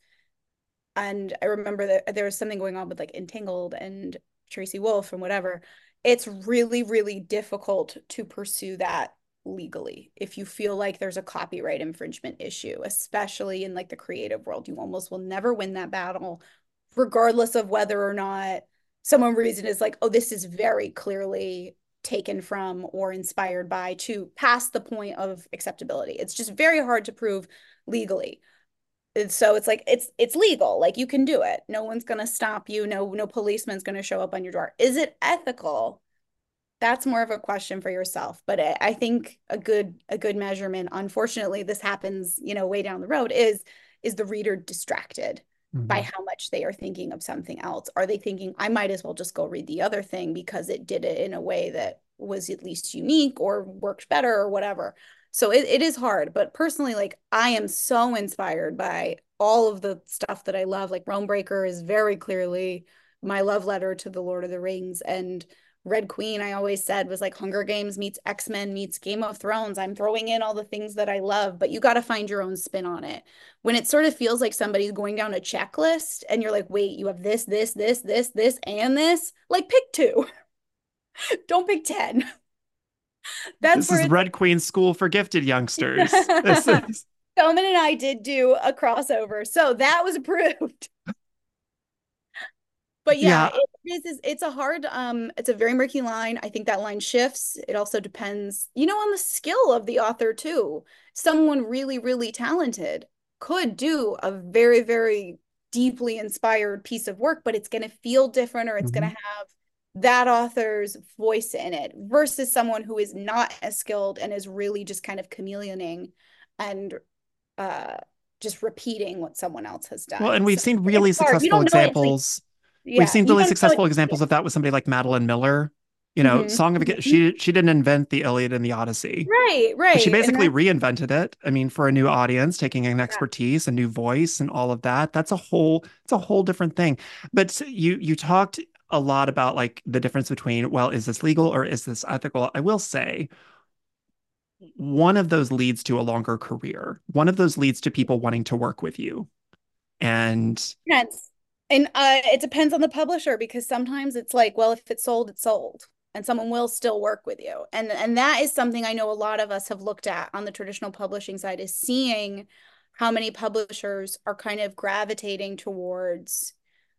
and I remember that there was something going on with like Entangled and Tracy Wolf and whatever. It's really, really difficult to pursue that legally if you feel like there's a copyright infringement issue, especially in like the creative world. You almost will never win that battle, regardless of whether or not someone reason is like, oh, this is very clearly taken from or inspired by, to past the point of acceptability. It's just very hard to prove legally. And so it's like it's it's legal, like you can do it, no one's going to stop you, no no policeman's going to show up on your door. Is it ethical? That's more of a question for yourself. But I, I think a good a good measurement, unfortunately this happens, you know, way down the road, is is the reader distracted by Mhm. how much they are thinking of something else? Are they thinking, I might as well just go read the other thing because it did it in a way that was at least unique or worked better or whatever? So it, it is hard. But personally, like I am so inspired by all of the stuff that I love. Like Realmbreaker is very clearly my love letter to the Lord of the Rings. And Red Queen, I always said, was like Hunger Games meets X-Men meets Game of Thrones. I'm throwing in all the things that I love, but you got to find your own spin on it. When it sort of feels like somebody's going down a checklist and you're like, wait, you have this, this, this, this, this, and this, like pick two. Don't pick ten. That's This where is it's Red Queen School for Gifted Youngsters. This like, is Bowman and I did do a crossover, so that was approved. But yeah, Yeah. it is, is it's a hard um it's a very murky line. I think that line shifts. It also depends, you know, on the skill of the author too. Someone really, really talented could do a very, very deeply inspired piece of work, but it's going to feel different or it's going to Mhm. have that author's voice in it versus someone who is not as skilled and is really just kind of chameleoning and uh just repeating what someone else has Well, done. and we've So seen it's really hard. You successful don't know it until you, examples. We've yeah, seen you really don't know successful it. examples of that with somebody like Madeline Miller. You know, Mhm. Song of a Mhm. she she didn't invent the Iliad and the Odyssey, Right, but she right. And basically that's reinvented it. I mean, for a new audience, taking an yeah. expertise, a new voice, and all of that. That's a whole it's a whole different thing. But you you talked a lot about like the difference between, well, is this legal or is this ethical? I will say one of those leads to a longer career. One of those leads to people wanting to work with you. And Depends. And uh it depends on the publisher because sometimes it's like, well, if it's sold, it's sold. And someone will still work with you. And and that is something I know a lot of us have looked at on the traditional publishing side is seeing how many publishers are kind of gravitating towards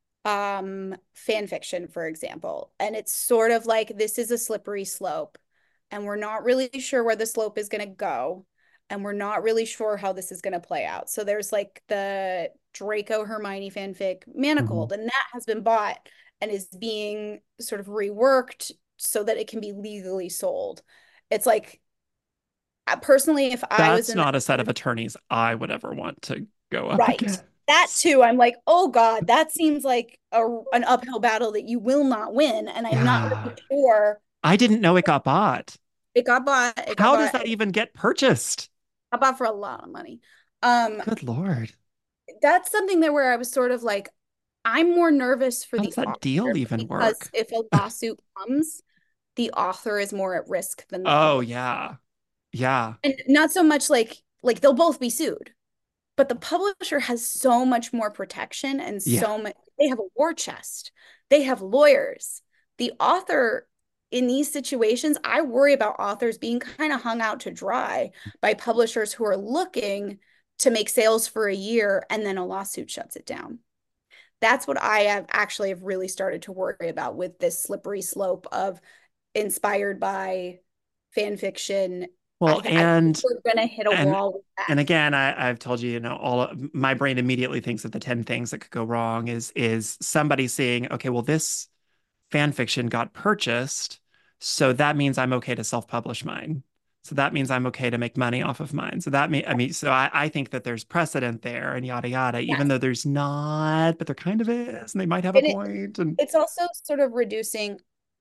um fan fiction, for example. And it's sort of like this is a slippery slope and we're not really sure where the slope is going to go and we're not really sure how this is going to play out. So there's like the Draco Hermione fanfic Mhm. Manacled and that has been bought and is being sort of reworked so that it can be legally sold. It's like uh, personally if I was That's in that not a set of position, attorneys I would ever want to go up right. against. That too, I'm like, oh God, that seems like a, an uphill battle that you will not win. And I'm not Yeah. really sure. I didn't know it got bought. It got bought. It got How does bought. that even get purchased? I bought for a lot of money. Um, Good Lord. that's something that where I was sort of like, I'm more nervous for How the does that deal author even because work? if a lawsuit comes, the author is more at risk than the Oh, public. yeah. Yeah. And not so much like like they'll both be sued. But the publisher has so much more protection and Yeah. so much, they have a war chest, they have lawyers. The author in these situations, I worry about authors being kind of hung out to dry by publishers who are looking to make sales for a year and then a lawsuit shuts it down. That's what I have actually have really started to worry about with this slippery slope of inspired by fan fiction. I, Well, th I think and we're gonna hit a and wall with that. and again, I, I've told you, you know, all of, my brain immediately thinks of the ten things that could go wrong is is somebody saying, okay, well, this fan fiction got purchased, so that means I'm okay to self-publish mine. So that means I'm okay to make money off of mine. So that mean I mean, so I, I think that there's precedent there and yada yada, even Yes. though there's not, but there kind of is, and they might have a And it, point. And it's also sort of reducing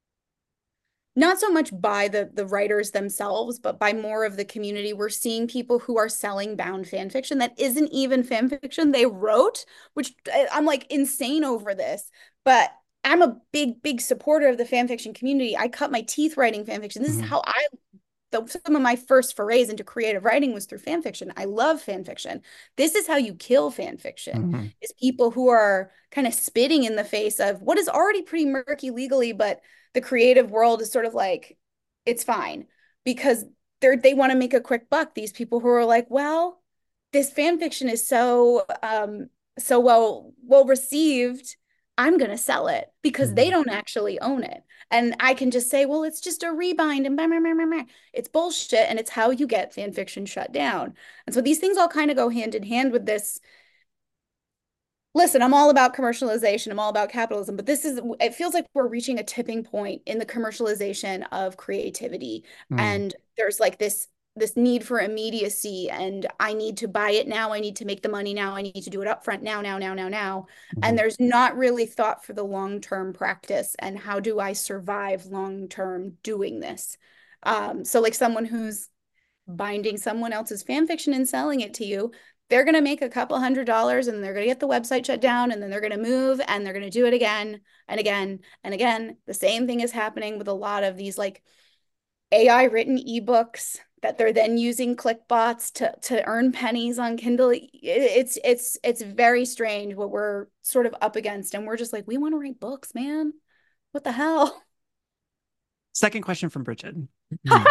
not so much by the the writers themselves, but by more of the community. We're seeing people who are selling bound fan fiction that isn't even fan fiction they wrote, which I- I'm like insane over this. But I'm a big, big supporter of the fan fiction community. I cut my teeth writing fan fiction. This is Mhm. how I the, some of my first forays into creative writing was through fan fiction. I love fan fiction. This is how you kill fan fiction Mhm. is people who are kind of spitting in the face of what is already pretty murky legally, but the creative world is sort of like, it's fine because they're they want to make a quick buck. These people who are like, well, this fan fiction is so um so well well received. I'm gonna sell it because they Mhm. don't actually own it. And I can just say, well, it's just a rebind and blah, blah, blah, blah, blah. It's bullshit. And it's how you get fan fiction shut down. And so these things all kind of go hand in hand with this. Listen, I'm all about commercialization. I'm all about capitalism, but this is, it feels like we're reaching a tipping point in the commercialization of creativity. Mhm. And there's like this this need for immediacy and I need to buy it now. I need to make the money now. I need to do it up front now, now, now, now, now. And Mhm. there's not really thought for the long-term practice and how do I survive long-term doing this? Um, so like someone who's binding someone else's fan fiction and selling it to you, they're going to make a couple hundred dollars and they're going to get the website shut down and then they're going to move and they're going to do it again and again and again. The same thing is happening with a lot of these like A I written ebooks that they're then using clickbots to to earn pennies on Kindle. It's it's it's very strange what we're sort of up against and we're just like we want to write books, man. What the hell? Second question from Bridget. Mhm.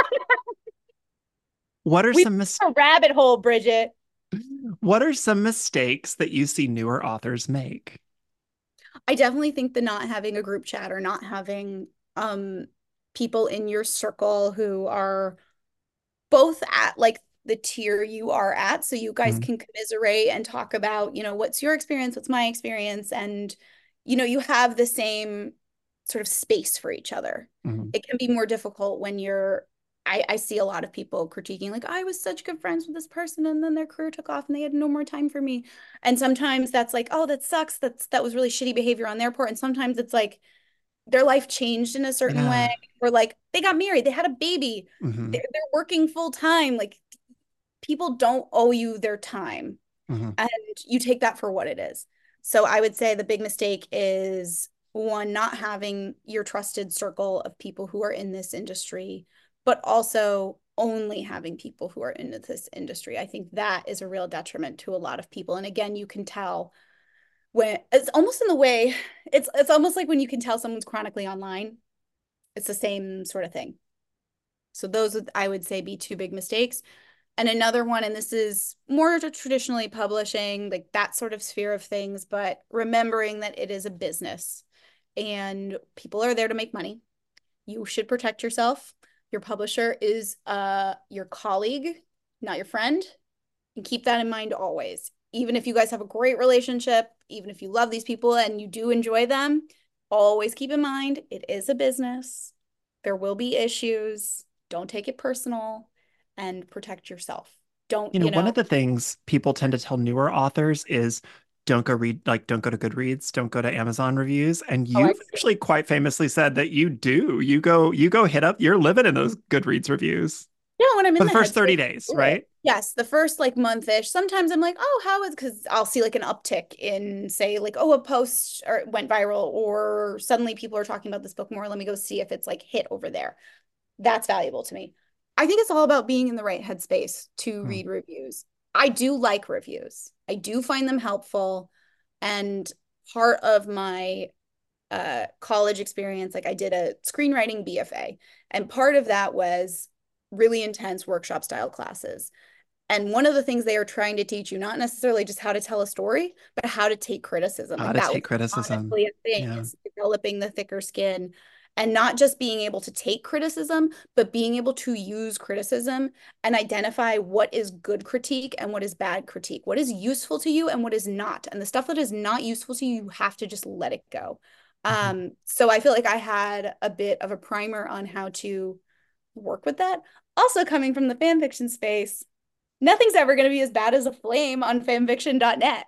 What are We some mis a rabbit hole, Bridget. what are some mistakes that you see newer authors make? I definitely think the not having a group chat or not having um, people in your circle who are both at like the tier you are at, so you guys mm-hmm. can commiserate and talk about, you know, what's your experience, what's my experience, and, you know, you have the same sort of space for each other. Mm-hmm. It can be more difficult when you're, I, I see a lot of people critiquing, like, I was such good friends with this person and then their career took off and they had no more time for me. And sometimes that's like, oh, that sucks. That's, that was really shitty behavior on their part. And sometimes it's like, their life changed in a certain yeah. way, or like they got married, they had a baby, mm-hmm. they're, they're working full time. Like, people don't owe you their time, mm-hmm. and you take that for what it is. So I would say the big mistake is, one, not having your trusted circle of people who are in this industry, but also only having people who are in this industry. I think that is a real detriment to a lot of people. And again, you can tell when it's almost in the way, it's it's almost like when you can tell someone's chronically online. It's the same sort of thing. So those would, I would say, be two big mistakes. And another one, and this is more to traditionally publishing, like that sort of sphere of things, but remembering that it is a business and people are there to make money. You should protect yourself. Your publisher is uh, your colleague, not your friend. And keep that in mind always. Even if you guys have a great relationship, even if you love these people and you do enjoy them, always keep in mind, it is a business. There will be issues. Don't take it personal, and protect yourself. Don't, you know, you know, one of the things people tend to tell newer authors is don't go read, like, don't go to Goodreads, don't go to Amazon reviews. And you've oh, actually quite famously said that you do. You go, you go hit up, you're living in those Goodreads reviews. Yeah, when I'm in For the, the first thirty days, right? Yes, the first like month-ish. Sometimes I'm like, oh, how is, because I'll see like an uptick in, say, like, oh, a post or went viral, or suddenly people are talking about this book more. Let me go see if it's like hit over there. That's valuable to me. I think it's all about being in the right headspace to hmm. read reviews. I do like reviews. I do find them helpful. And part of my uh, college experience, like I did a screenwriting B F A, and part of that was really intense workshop style classes. And one of the things they are trying to teach you, not necessarily just how to tell a story, but how to take criticism. How like to that take criticism. Honestly, a thing yeah. is developing the thicker skin, and not just being able to take criticism, but being able to use criticism and identify what is good critique and what is bad critique, what is useful to you and what is not. And the stuff that is not useful to you, you have to just let it go. Mm-hmm. Um, so I feel like I had a bit of a primer on how to work with that. Also, coming from the fan fiction space, nothing's ever going to be as bad as a flame on fanfiction dot net.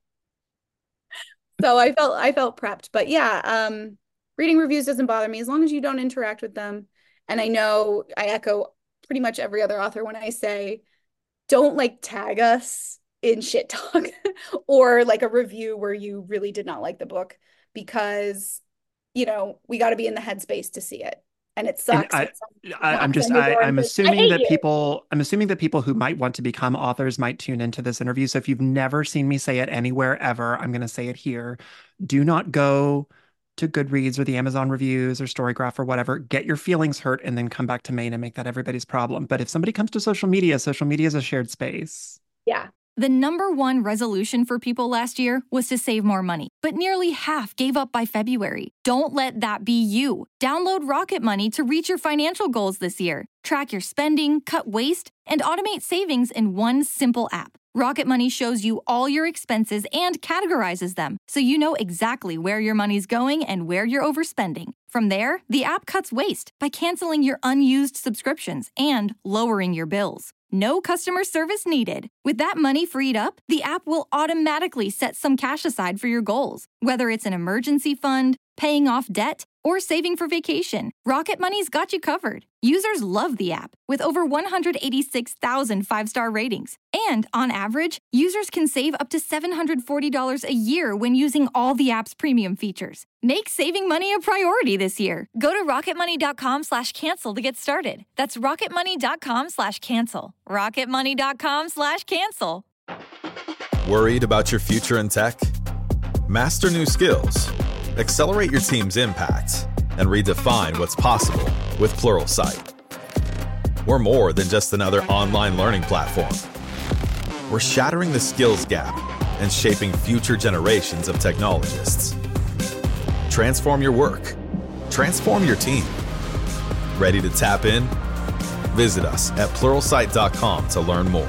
So I felt I felt prepped. But yeah, um, reading reviews doesn't bother me as long as you don't interact with them. And I know I echo pretty much every other author when I say, don't like tag us in shit talk or like a review where you really did not like the book, because, you know, we got to be in the headspace to see it. And it sucks. I, I, I'm just, I, I'm assuming that you. people, I'm assuming that people who might want to become authors might tune into this interview. So if you've never seen me say it anywhere ever, I'm going to say it here. Do not go to Goodreads or the Amazon reviews or Storygraph or whatever. Get your feelings hurt and then come back to Maine and make that everybody's problem. But if somebody comes to social media, social media is a shared space. Yeah. The number one resolution for people last year was to save more money, but nearly half gave up by February. Don't let that be you. Download Rocket Money to reach your financial goals this year. Track your spending, cut waste, and automate savings in one simple app. Rocket Money shows you all your expenses and categorizes them, so you know exactly where your money's going and where you're overspending. From there, the app cuts waste by canceling your unused subscriptions and lowering your bills. No customer service needed. With that money freed up, the app will automatically set some cash aside for your goals. Whether it's an emergency fund, paying off debt, or saving for vacation, Rocket Money's got you covered. Users love the app, with over one hundred eighty-six thousand five-star ratings. And on average, users can save up to seven hundred forty dollars a year when using all the app's premium features. Make saving money a priority this year. Go to rocketmoney.com slash cancel to get started. That's rocketmoney.com slash cancel. rocketmoney.com slash cancel. Worried about your future in tech? Master new skills, accelerate your team's impact, and redefine what's possible with Pluralsight. We're more than just another online learning platform. We're shattering the skills gap and shaping future generations of technologists. Transform your work. Transform your team. Ready to tap in? Visit us at pluralsight dot com to learn more.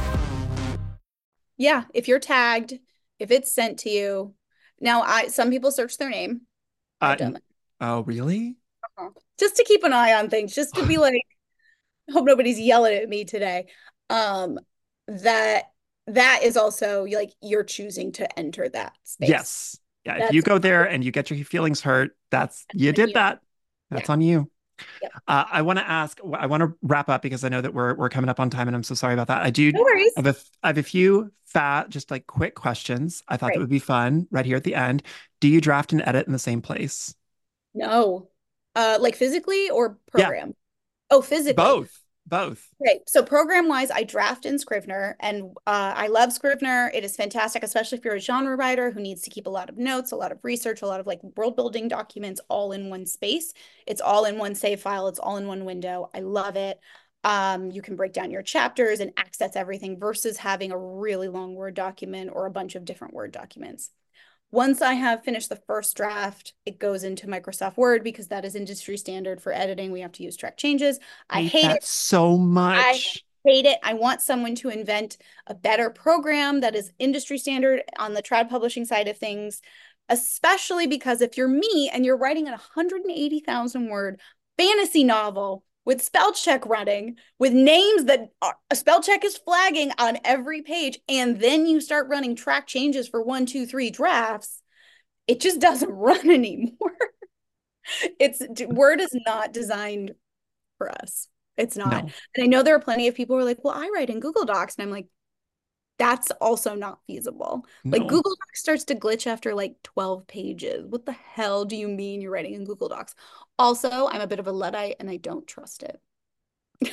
Yeah, if you're tagged, if it's sent to you. Now, I some people search their name. Uh, I've done that. Oh, really? Uh-huh. Just to keep an eye on things, just to be like, hope nobody's yelling at me today. Um, that that is also like you're choosing to enter that space. Yes. Yeah. That's if you go there and you get your feelings hurt, that's you did you. that. That's Yeah. on you. Yep. Uh, I want to ask, I want to wrap up because I know that we're we're coming up on time and I'm so sorry about that. I do No worries. I have a, I have a few fat, just like quick questions. I thought Right. that would be fun right here at the end. Do you draft and edit in the same place? No. Uh, like physically or Yeah. program? Oh, physically. Both. Both. Okay, so program wise, I draft in Scrivener, and uh, I love Scrivener. It is fantastic, especially if you're a genre writer who needs to keep a lot of notes, a lot of research, a lot of like world building documents all in one space. It's all in one save file. It's all in one window. I love it. Um, you can break down your chapters and access everything versus having a really long Word document or a bunch of different Word documents. Once I have finished the first draft, it goes into Microsoft Word because that is industry standard for editing. We have to use track changes. I hate hate that it. so much. I hate it. I want someone to invent a better program that is industry standard on the trad publishing side of things, especially because if you're me and you're writing a one hundred eighty thousand word fantasy novel with spell check running, with names that are, a spell check is flagging on every page, and then you start running track changes for one, two, three drafts, it just doesn't run anymore. It's Word is not designed for us. It's not. No. And I know there are plenty of people who are like, well, I write in Google Docs. And I'm like, that's also not feasible. No. Like Google Docs starts to glitch after like twelve pages. What the hell do you mean you're writing in Google Docs? Also, I'm a bit of a Luddite and I don't trust it.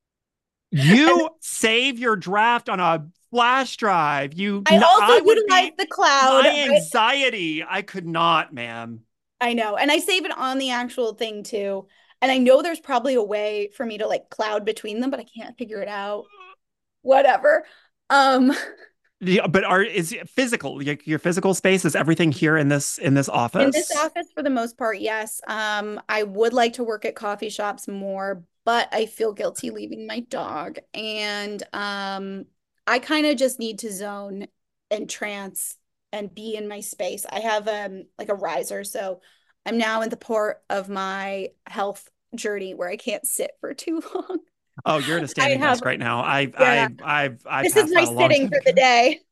You save your draft on a flash drive. You I no, also I would utilize be, the cloud. my I, anxiety. I could not, ma'am. I know. And I save it on the actual thing too. And I know there's probably a way for me to like cloud between them, but I can't figure it out. Whatever. Um, Yeah, but are is it physical? Your, your physical space is everything here in this in this office? in this office, for the most part, yes. Um, I would like to work at coffee shops more, but I feel guilty leaving my dog. And um, I kind of just need to zone and trance and be in my space. I have um like a riser, so I'm now in the port of my health journey where I can't sit for too long. Oh, you're at a standing have, desk right now. I yeah. I I I This is my sitting for the ago. day.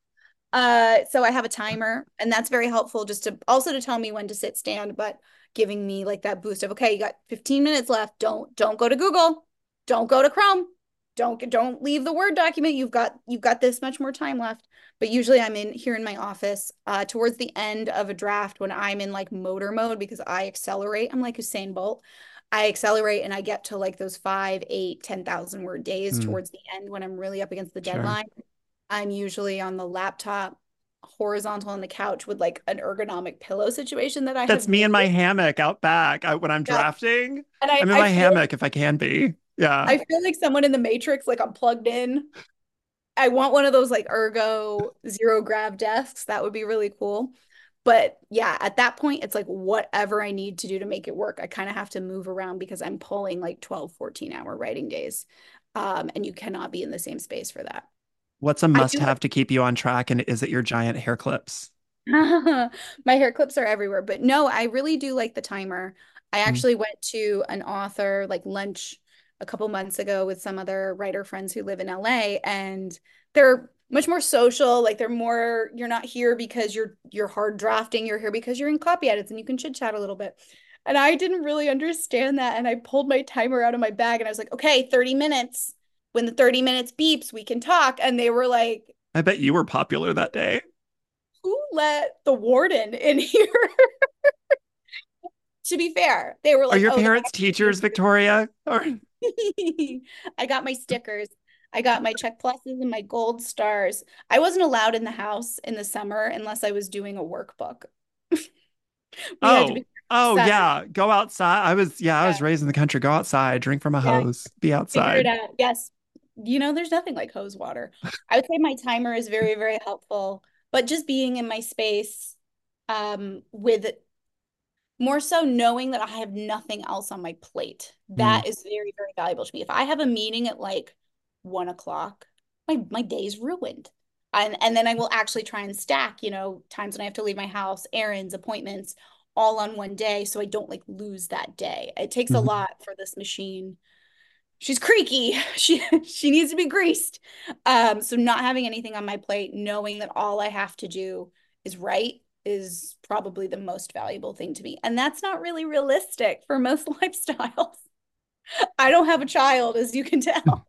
Uh, so I have a timer, and that's very helpful just to also to tell me when to sit stand, but giving me like that boost of, okay, you got fifteen minutes left. Don't don't go to Google. Don't go to Chrome. Don't don't leave the Word document. You've got you've got this much more time left. But usually I'm in here in my office uh, towards the end of a draft when I'm in like motor mode because I accelerate. I'm like Usain Bolt. I accelerate and I get to like those five, eight, ten thousand word days Mm. towards the end when I'm really up against the Sure. deadline. I'm usually on the laptop, horizontal on the couch with like an ergonomic pillow situation that I That's have me in my made. hammock out back I, when I'm Yeah. drafting. And I, I'm in I my feel, hammock if I can be. Yeah. I feel like someone in the Matrix, like I'm plugged in. I want one of those like ergo zero grav desks. That would be really cool. But yeah, at that point, it's like whatever I need to do to make it work. I kind of have to move around because I'm pulling like twelve, fourteen hour writing days. Um, and you cannot be in the same space for that. What's a I must do- have to keep you on track? And is it your giant hair clips? My hair clips are everywhere. But no, I really do like the timer. I Mm. actually went to an author like lunch a couple months ago with some other writer friends who live in L A, and they're much more social. Like they're more, you're not here because you're you're hard drafting, you're here because you're in copy edits and you can chit chat a little bit. And I didn't really understand that. And I pulled my timer out of my bag and I was like, okay, thirty minutes. When the thirty minutes beeps, we can talk. And they were like, I bet you were popular that day. who let the warden in here? To be fair, they were like, Are your oh, parents teachers, Victoria? Or I got my stickers. I got my check pluses and my gold stars. I wasn't allowed in the house in the summer unless I was doing a workbook. We had to oh, be oh outside. yeah, go outside. I was yeah, I was Yeah. raised in the country. Go outside, drink from a Yeah. hose, be Figure it outside. out. Yes. You know, there's nothing like hose water. I would say my timer is very, very helpful, but just being in my space um, with more so knowing that I have nothing else on my plate. That Mm. is very, very valuable to me. If I have a meeting at like one o'clock, my my day's ruined. And and then I will actually try and stack, you know, times when I have to leave my house, errands, appointments, all on one day, so I don't like lose that day. It takes a Mhm. lot for this machine. She's creaky. She she needs to be greased. Um, so not having anything on my plate, knowing that all I have to do is right is probably the most valuable thing to me. And that's not really realistic for most lifestyles. I don't have a child, as you can tell.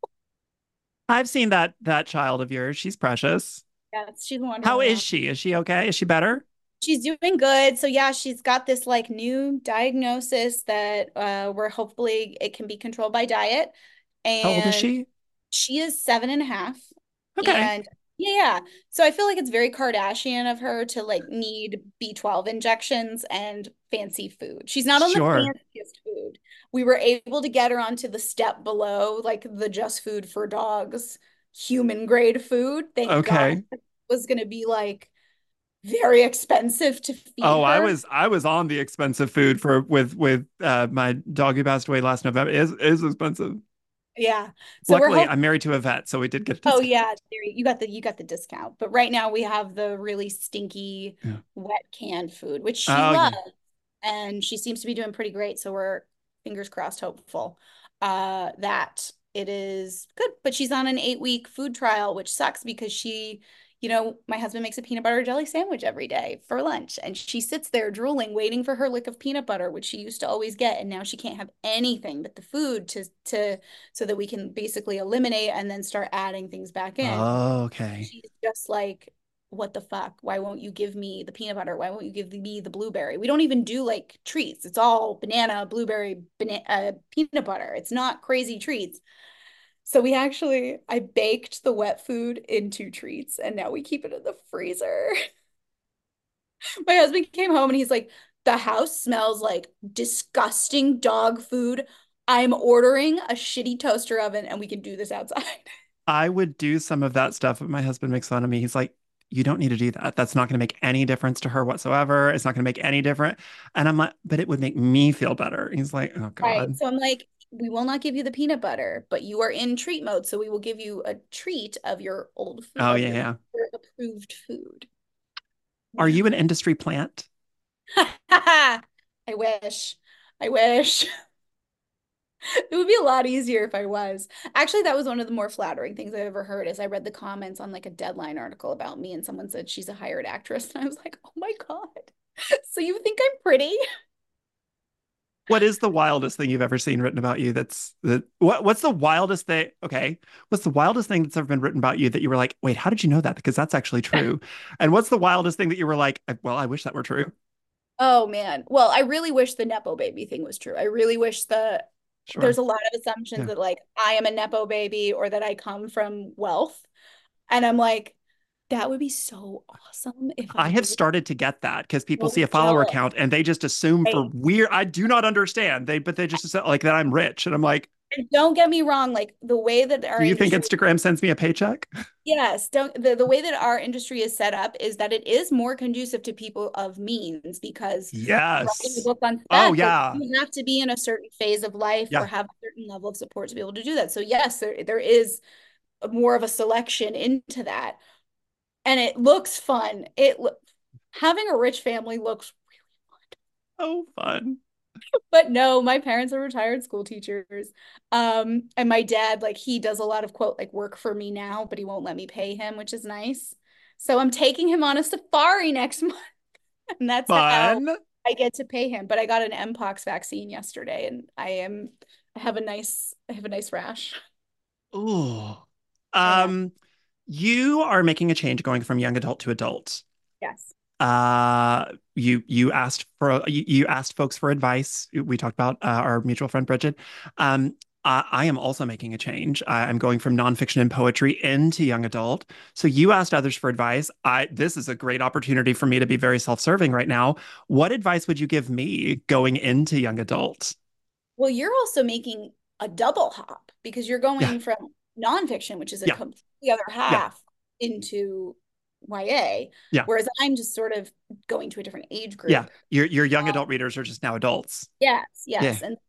I've seen that that child of yours. She's precious. Yes, she's How is wonderful. she? Is she okay? Is she better? She's doing good. So yeah, she's got this like new diagnosis that uh we're hopefully it can be controlled by diet. How old is And she? she is seven and a half. Okay. And yeah, so I feel like it's very Kardashian of her to like need B twelve injections and fancy food. She's not on the Sure. fanciest food. We were able to get her onto the step below, like the Just Food for Dogs human grade food. Thank God. Okay. It was going to be like very expensive to feed Oh, I her. was I was on the expensive food for with with uh my dog who passed away last November. It is is expensive. Yeah. So we're Luckily, hoping. I'm married to a vet, so we did get a Oh discount. yeah, there you got the you got the discount. But right now we have the really stinky Yeah. wet canned food, which she Oh loves, yeah. and she seems to be doing pretty great. So we're fingers crossed, hopeful uh, that it is good. But she's on an eight week food trial, which sucks because she, you know, my husband makes a peanut butter jelly sandwich every day for lunch, and she sits there drooling, waiting for her lick of peanut butter, which she used to always get, and now she can't have anything but the food to to so that we can basically eliminate and then start adding things back in. Oh, okay. She's just like, what the fuck? Why won't you give me the peanut butter? Why won't you give me the blueberry? We don't even do like treats. It's all banana, blueberry, banana, uh, peanut butter. It's not crazy treats. So we actually, I baked the wet food into treats and now we keep it in the freezer. My husband came home and he's like, the house smells like disgusting dog food. I'm ordering a shitty toaster oven and we can do this outside. I would do some of that stuff, but my husband makes fun of me. He's like, you don't need to do that. That's not going to make any difference to her whatsoever. It's not going to make any different. And I'm like, but it would make me feel better. He's like, oh Right. God. So I'm like, we will not give you the peanut butter, but you are in treat mode. So we will give you a treat of your old food, Oh of yeah, your yeah. approved food. Are Yeah. you an industry plant? I wish. I wish. It would be a lot easier if I was. Actually, that was one of the more flattering things I've ever heard is I read the comments on like a Deadline article about me and someone said she's a hired actress. And I was like, oh my God. So you think I'm pretty? What is the wildest thing you've ever seen written about you? That's that. What What's the wildest thing? Okay, what's the wildest thing that's ever been written about you that you were like, wait, how did you know that? Because that's actually true. And what's the wildest thing that you were like, well, I wish that were true. Oh man. Well, I really wish the Nepo baby thing was true. I really wish the there's Sure. a lot of assumptions Yeah. that like I am a Nepo baby or that I come from wealth. And I'm like, that would be so awesome if I I have was started to get that because people see so a follower jealous. count and they just assume for Right. weird. I do not understand. They, but they just assume like that I'm rich, and I'm like, And don't get me wrong, like the way that our do you think industry, Instagram sends me a paycheck? yes, don't the, the way that our industry is set up is that it is more conducive to people of means because writing a Yes. book on Oh spec, like yeah. you have to be in a certain phase of life or Yeah. have a certain level of support to be able to do that. So yes, there there is more of a selection into that. And it looks fun. It lo- having a rich family looks Oh fun. but no, my parents are retired school teachers. Um, and my dad, like, he does a lot of quote, like, work for me now, but he won't let me pay him, which is nice. So I'm taking him on a safari next month, and that's how Fun. I get to pay him. But I got an Mpox vaccine yesterday, and I am, I have a nice, I have a nice rash. Ooh. I know. Um, you are making a change going from young adult to adult. Yes. Uh, you you asked for you, you asked folks for advice. We talked about uh, our mutual friend Bridget. Um, I, I am also making a change. I, I'm going from nonfiction and poetry into young adult. So you asked others for advice. I this is a great opportunity for me to be very self-serving right now. What advice would you give me going into young adult? Well, you're also making a double hop because you're Yeah, going from nonfiction, which is a yeah, completely other yeah. half, into Y A, Yeah. whereas I'm just sort of going to a different age group. Yeah. Your your young Um, adult readers are just now adults. yes, Yeah. yes. And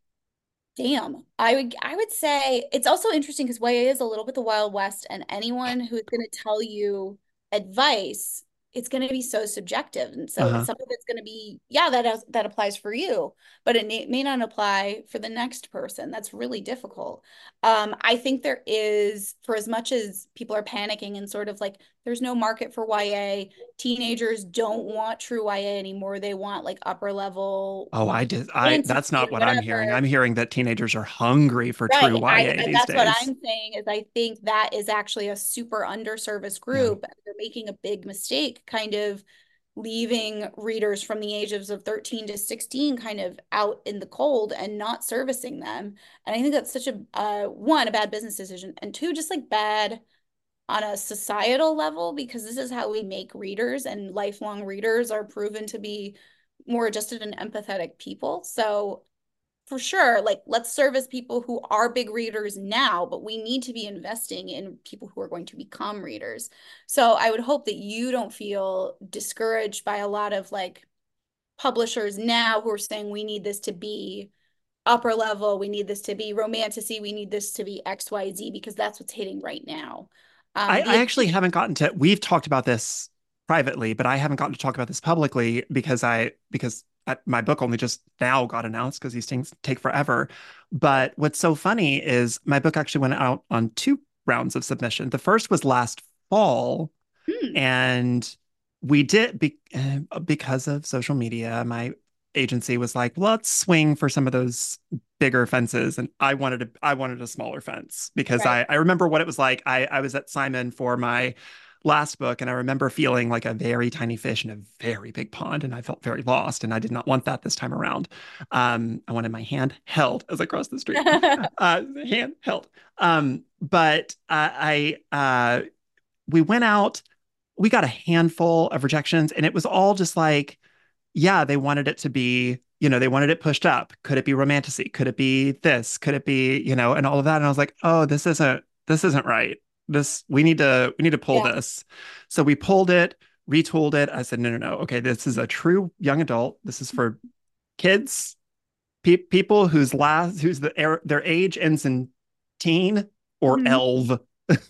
damn, I would I would say it's also interesting because Y A is a little bit the Wild West, and anyone who's going to tell you advice, it's going to be so subjective. And so Uh-huh. some of it's going to be, yeah, that has, that applies for you, but it may, may not apply for the next person. That's really difficult. Um, I think there is, for as much as people are panicking and sort of like, there's no market for Y A, teenagers don't want true Y A anymore. They want like upper level Oh, I did. I fantasy that's not and what I'm hearing. whatever. I'm hearing that teenagers are hungry for true Right. I, Y A I these that's what days. I'm saying is I think that is actually a super underserviced Yeah. group. They're making a big mistake, kind of leaving readers from the ages of thirteen to sixteen kind of out in the cold and not servicing them. And I think that's such a uh, one, a bad business decision, and two, just like bad on a societal level, because this is how we make readers, and lifelong readers are proven to be more adjusted and empathetic people. So for sure, like let's service people who are big readers now, but we need to be investing in people who are going to become readers. So I would hope that you don't feel discouraged by a lot of like publishers now who are saying we need this to be upper level, we need this to be romantasy, we need this to be X Y Z, because that's what's hitting right now. I, Um, I the actually haven't gotten to, we've talked about this privately, but I haven't gotten to talk about this publicly because I, because I, my book only just now got announced because these things take forever. But what's so funny is my book actually went out on two rounds of submission. The first was last fall, hmm, and we did, be, uh, because of social media, my agency was like, let's swing for some of those bigger fences. And I wanted a, I wanted a smaller fence because right. I, I remember what it was like. I, I was at Simon for my last book, and I remember feeling like a very tiny fish in a very big pond, and I felt very lost, and I did not want that this time around. Um, I wanted my hand held as I crossed the street, uh, hand held. Um, but uh, I, uh, we went out, we got a handful of rejections, and it was all just like, yeah, they wanted it to be, you know, they wanted it pushed up. Could it be romantasy? Could it be this? Could it be, you know, and all of that. And I was like, oh, this isn't, this isn't right. This, we need to, we need to pull Yeah. this. So we pulled it, retooled it. I said, no, no, no. Okay, this is a true young adult. This is for kids, pe people whose last, whose the their, their age ends in teen or Mhm. elve.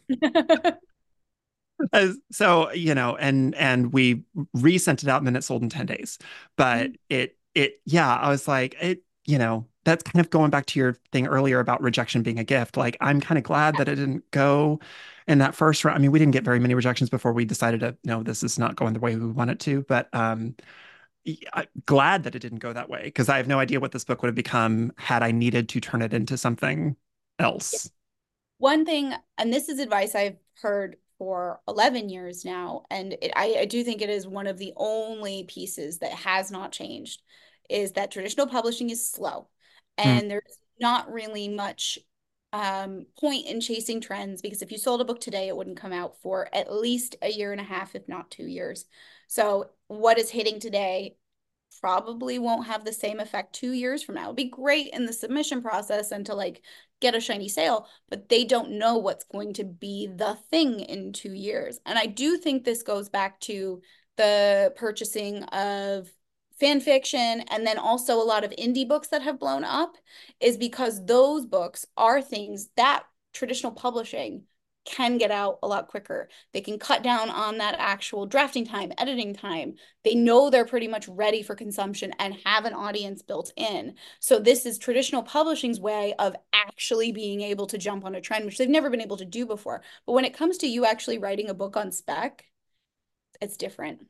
As, so, you know, and and we resent it out and then it sold in ten days. But it it yeah, I was like, it, you know, that's kind of going back to your thing earlier about rejection being a gift. Like, I'm kind of glad that it didn't go in that first round. I mean, we didn't get very many rejections before we decided to, no, this is not going the way we want it to. But um I'm glad that it didn't go that way, because I have no idea what this book would have become had I needed to turn it into something else. One thing, and this is advice I've heard for eleven years now, and it, I, I do think it is one of the only pieces that has not changed, is that traditional publishing is slow. Mm. And there's not really much um, point in chasing trends, because if you sold a book today, it wouldn't come out for at least a year and a half, if not two years. So what is hitting today probably won't have the same effect two years from now. It'd be great in the submission process and to like get a shiny sale, but they don't know what's going to be the thing in two years. And I do think this goes back to the purchasing of fan fiction, and then also a lot of indie books that have blown up, is because those books are things that traditional publishing can get out a lot quicker. They can cut down on that actual drafting time, editing time. They know they're pretty much ready for consumption and have an audience built in. So this is traditional publishing's way of actually being able to jump on a trend, which they've never been able to do before. But when it comes to you actually writing a book on spec, it's different.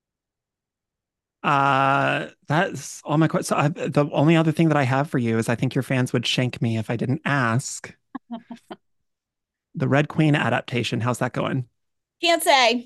Uh, that's all my questions. So I, the only other thing that I have for you is I think your fans would shank me if I didn't ask. The Red Queen adaptation, how's that going? Can't say.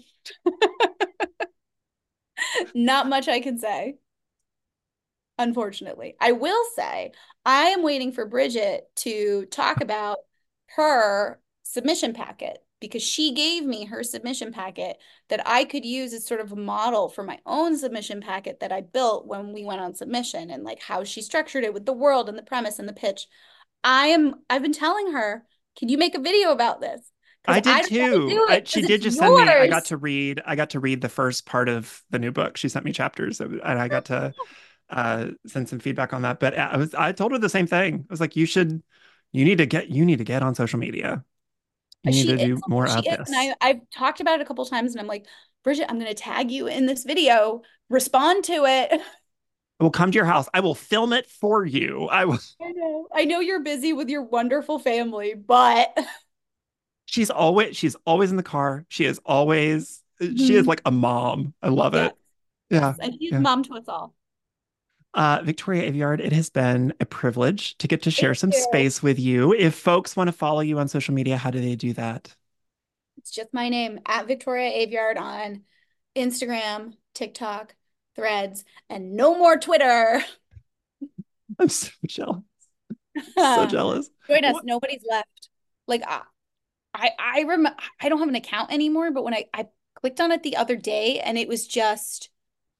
Not much I can say, unfortunately. I will say I am waiting for Bridget to talk about her submission packet, because she gave me her submission packet that I could use as sort of a model for my own submission packet that I built when we went on submission, and like how she structured it with the world and the premise and the pitch. I am, I've been telling her, can you make a video about this? I did I too. do I, she did just yours. send me. I got to read. I got to read the first part of the new book. She sent me chapters, and I got to uh, send some feedback on that. But I was. I told her the same thing. I was like, "You should. You need to get. You need to get on social media. You need she to do is, more she of is, this." And I, I've talked about it a couple of times, and I'm like, Bridget, I'm going to tag you in this video. Respond to it. I will come to your house. I will film it for you. I will. I know. I know you're busy with your wonderful family, but she's always she's always in the car. She is always mm-hmm. she is like a mom. I love yes. it. Yeah. Yes. And she's yeah. mom to us all. Uh, Victoria Aveyard, it has been a privilege to get to share Thank some you. space with you. If folks want to follow you on social media, how do they do that? It's just my name, at Victoria Aveyard, on Instagram, TikTok, Threads, and no more Twitter. I'm so jealous. so jealous. Join us. What? Nobody's left. Like I, I, I remember. I don't have an account anymore. But when I, I clicked on it the other day, and it was just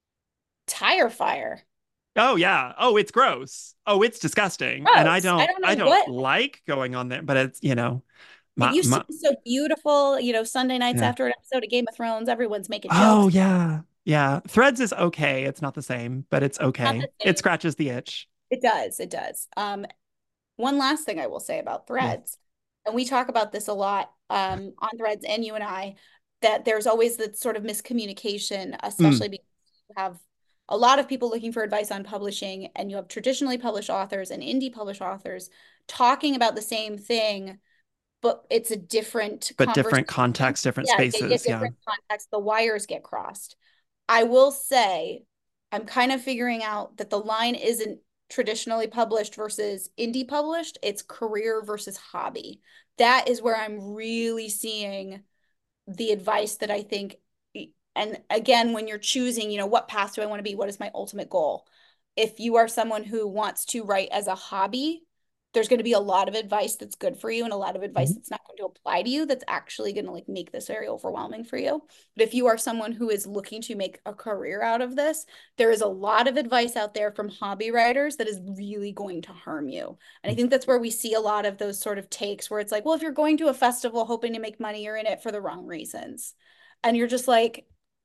tire fire. Oh yeah. Oh, it's gross. Oh, it's disgusting. Gross. And I don't. I don't, I don't like going on there. But it's you know. My, it used my, to be so beautiful. You know, Sunday nights yeah. after an episode of Game of Thrones, everyone's making jokes. Oh yeah. Yeah, Threads is okay. It's not the same, but it's okay. It scratches the itch. It does. It does. Um, one last thing I will say about Threads, yeah. and we talk about this a lot um, on Threads, and you and I, that there's always that sort of miscommunication, especially mm. because you have a lot of people looking for advice on publishing, and you have traditionally published authors and indie published authors talking about the same thing, but it's a different, but different context, different yeah, spaces. They get different yeah, context. The wires get crossed. I will say, I'm kind of figuring out that the line isn't traditionally published versus indie published. It's career versus hobby. That is where I'm really seeing the advice that I think, and again, when you're choosing, you know, what path do I want to be? What is my ultimate goal? If you are someone who wants to write as a hobby, there's going to be a lot of advice that's good for you and a lot of advice mm-hmm. that's not going to apply to you that's actually going to like make this very overwhelming for you. But if you are someone who is looking to make a career out of this, there is a lot of advice out there from hobby writers that is really going to harm you. And I think that's where we see a lot of those sort of takes where it's like, well, if you're going to a festival hoping to make money, you're in it for the wrong reasons. And you're just like,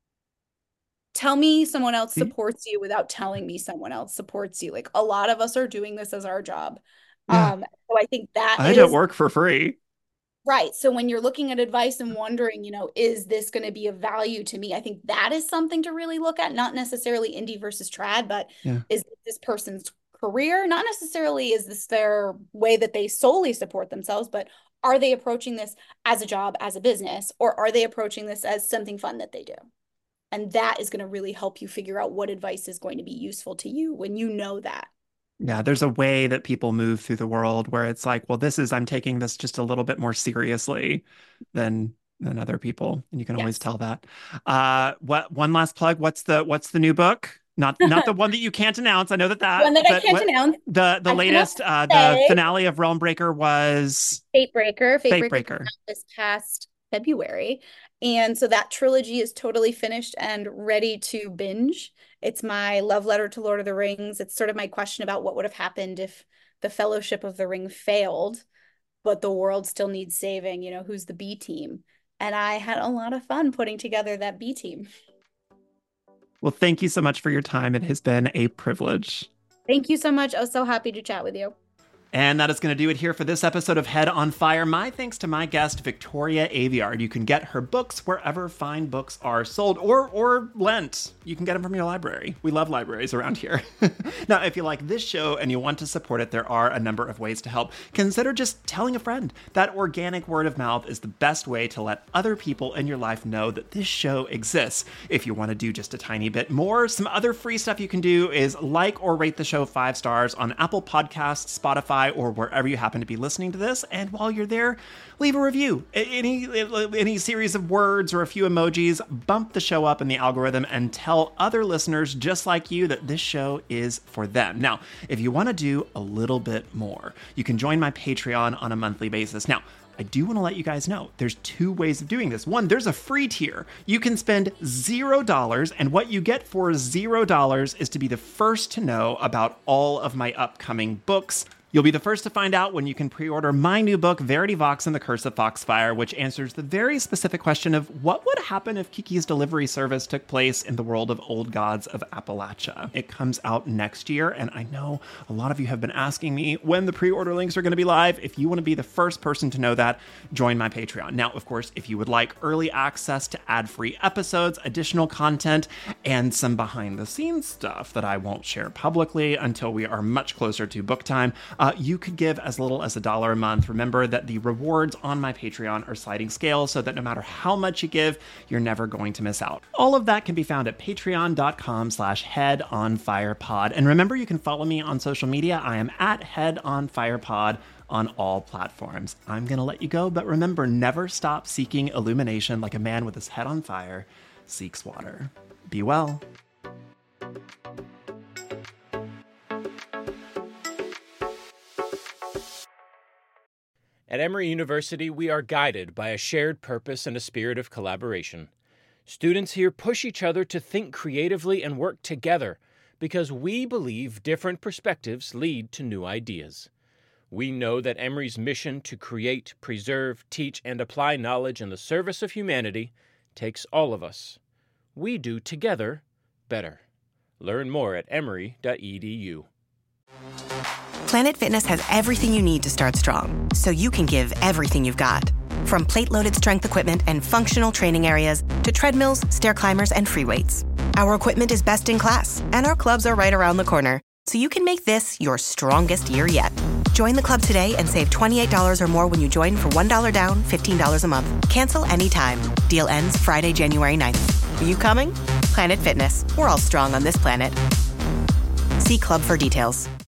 tell me someone else supports you without telling me someone else supports you. Like a lot of us are doing this as our job. Yeah. Um, so I think that I is, don't work for free. Right. So when you're looking at advice and wondering, you know, is this going to be of value to me? I think that is something to really look at, not necessarily indie versus trad, but yeah. is this person's career? Not necessarily is this their way that they solely support themselves, but are they approaching this as a job, as a business, or are they approaching this as something fun that they do? And that is going to really help you figure out what advice is going to be useful to you when you know that. Yeah, there's a way that people move through the world where it's like, well, this is, I'm taking this just a little bit more seriously than than other people. And you can yes. always tell that. Uh, what one last plug, what's the what's the new book? Not not the one that you can't announce. I know that that one that I can't what, announce. The the I latest uh, the finale of Realm Breaker was Fate Breaker. Fate, Fate Breaker, Breaker. This past February. And so that trilogy is totally finished and ready to binge. It's my love letter to Lord of the Rings. It's sort of my question about what would have happened if the Fellowship of the Ring failed, but the world still needs saving. You know, who's the B team? And I had a lot of fun putting together that B team. Well, thank you so much for your time. It has been a privilege. Thank you so much. I was so happy to chat with you. And that is going to do it here for this episode of Head on Fire. My thanks to my guest, Victoria Aveyard. You can get her books wherever fine books are sold or or lent. You can get them from your library. We love libraries around here. Now, if you like this show and you want to support it, there are a number of ways to help. Consider just telling a friend. That organic word of mouth is the best way to let other people in your life know that this show exists. If you want to do just a tiny bit more, some other free stuff you can do is like or rate the show five stars on Apple Podcasts, Spotify, or wherever you happen to be listening to this. And while you're there, leave a review. Any any series of words or a few emojis, bump the show up in the algorithm and tell other listeners just like you that this show is for them. Now, if you want to do a little bit more, you can join my Patreon on a monthly basis. Now, I do want to let you guys know there's two ways of doing this. One, there's a free tier. You can spend zero dollars, and what you get for zero dollars is to be the first to know about all of my upcoming books, You'll be the first to find out when you can pre-order my new book, Verity Vox and the Curse of Foxfire, which answers the very specific question of what would happen if Kiki's delivery service took place in the world of Old Gods of Appalachia. It comes out next year, and I know a lot of you have been asking me when the pre-order links are going to be live. If you want to be the first person to know that, join my Patreon. Now, of course, if you would like early access to ad-free episodes, additional content, and some behind-the-scenes stuff that I won't share publicly until we are much closer to book time, Uh, you could give as little as a dollar a month. Remember that the rewards on my Patreon are sliding scale so that no matter how much you give, you're never going to miss out. All of that can be found at patreon.com slash headonfirepod. And remember, you can follow me on social media. I am at headonfirepod on all platforms. I'm going to let you go, but remember, never stop seeking illumination like a man with his head on fire seeks water. Be well. At Emory University, we are guided by a shared purpose and a spirit of collaboration. Students here push each other to think creatively and work together because we believe different perspectives lead to new ideas. We know that Emory's mission to create, preserve, teach, and apply knowledge in the service of humanity takes all of us. We do together better. Learn more at emory dot e d u. Planet Fitness has everything you need to start strong, so you can give everything you've got. From plate-loaded strength equipment and functional training areas to treadmills, stair climbers, and free weights. Our equipment is best in class, and our clubs are right around the corner, so you can make this your strongest year yet. Join the club today and save twenty-eight dollars or more when you join for one dollar down, fifteen dollars a month. Cancel anytime. Deal ends Friday, January ninth. Are you coming? Planet Fitness. We're all strong on this planet. See club for details.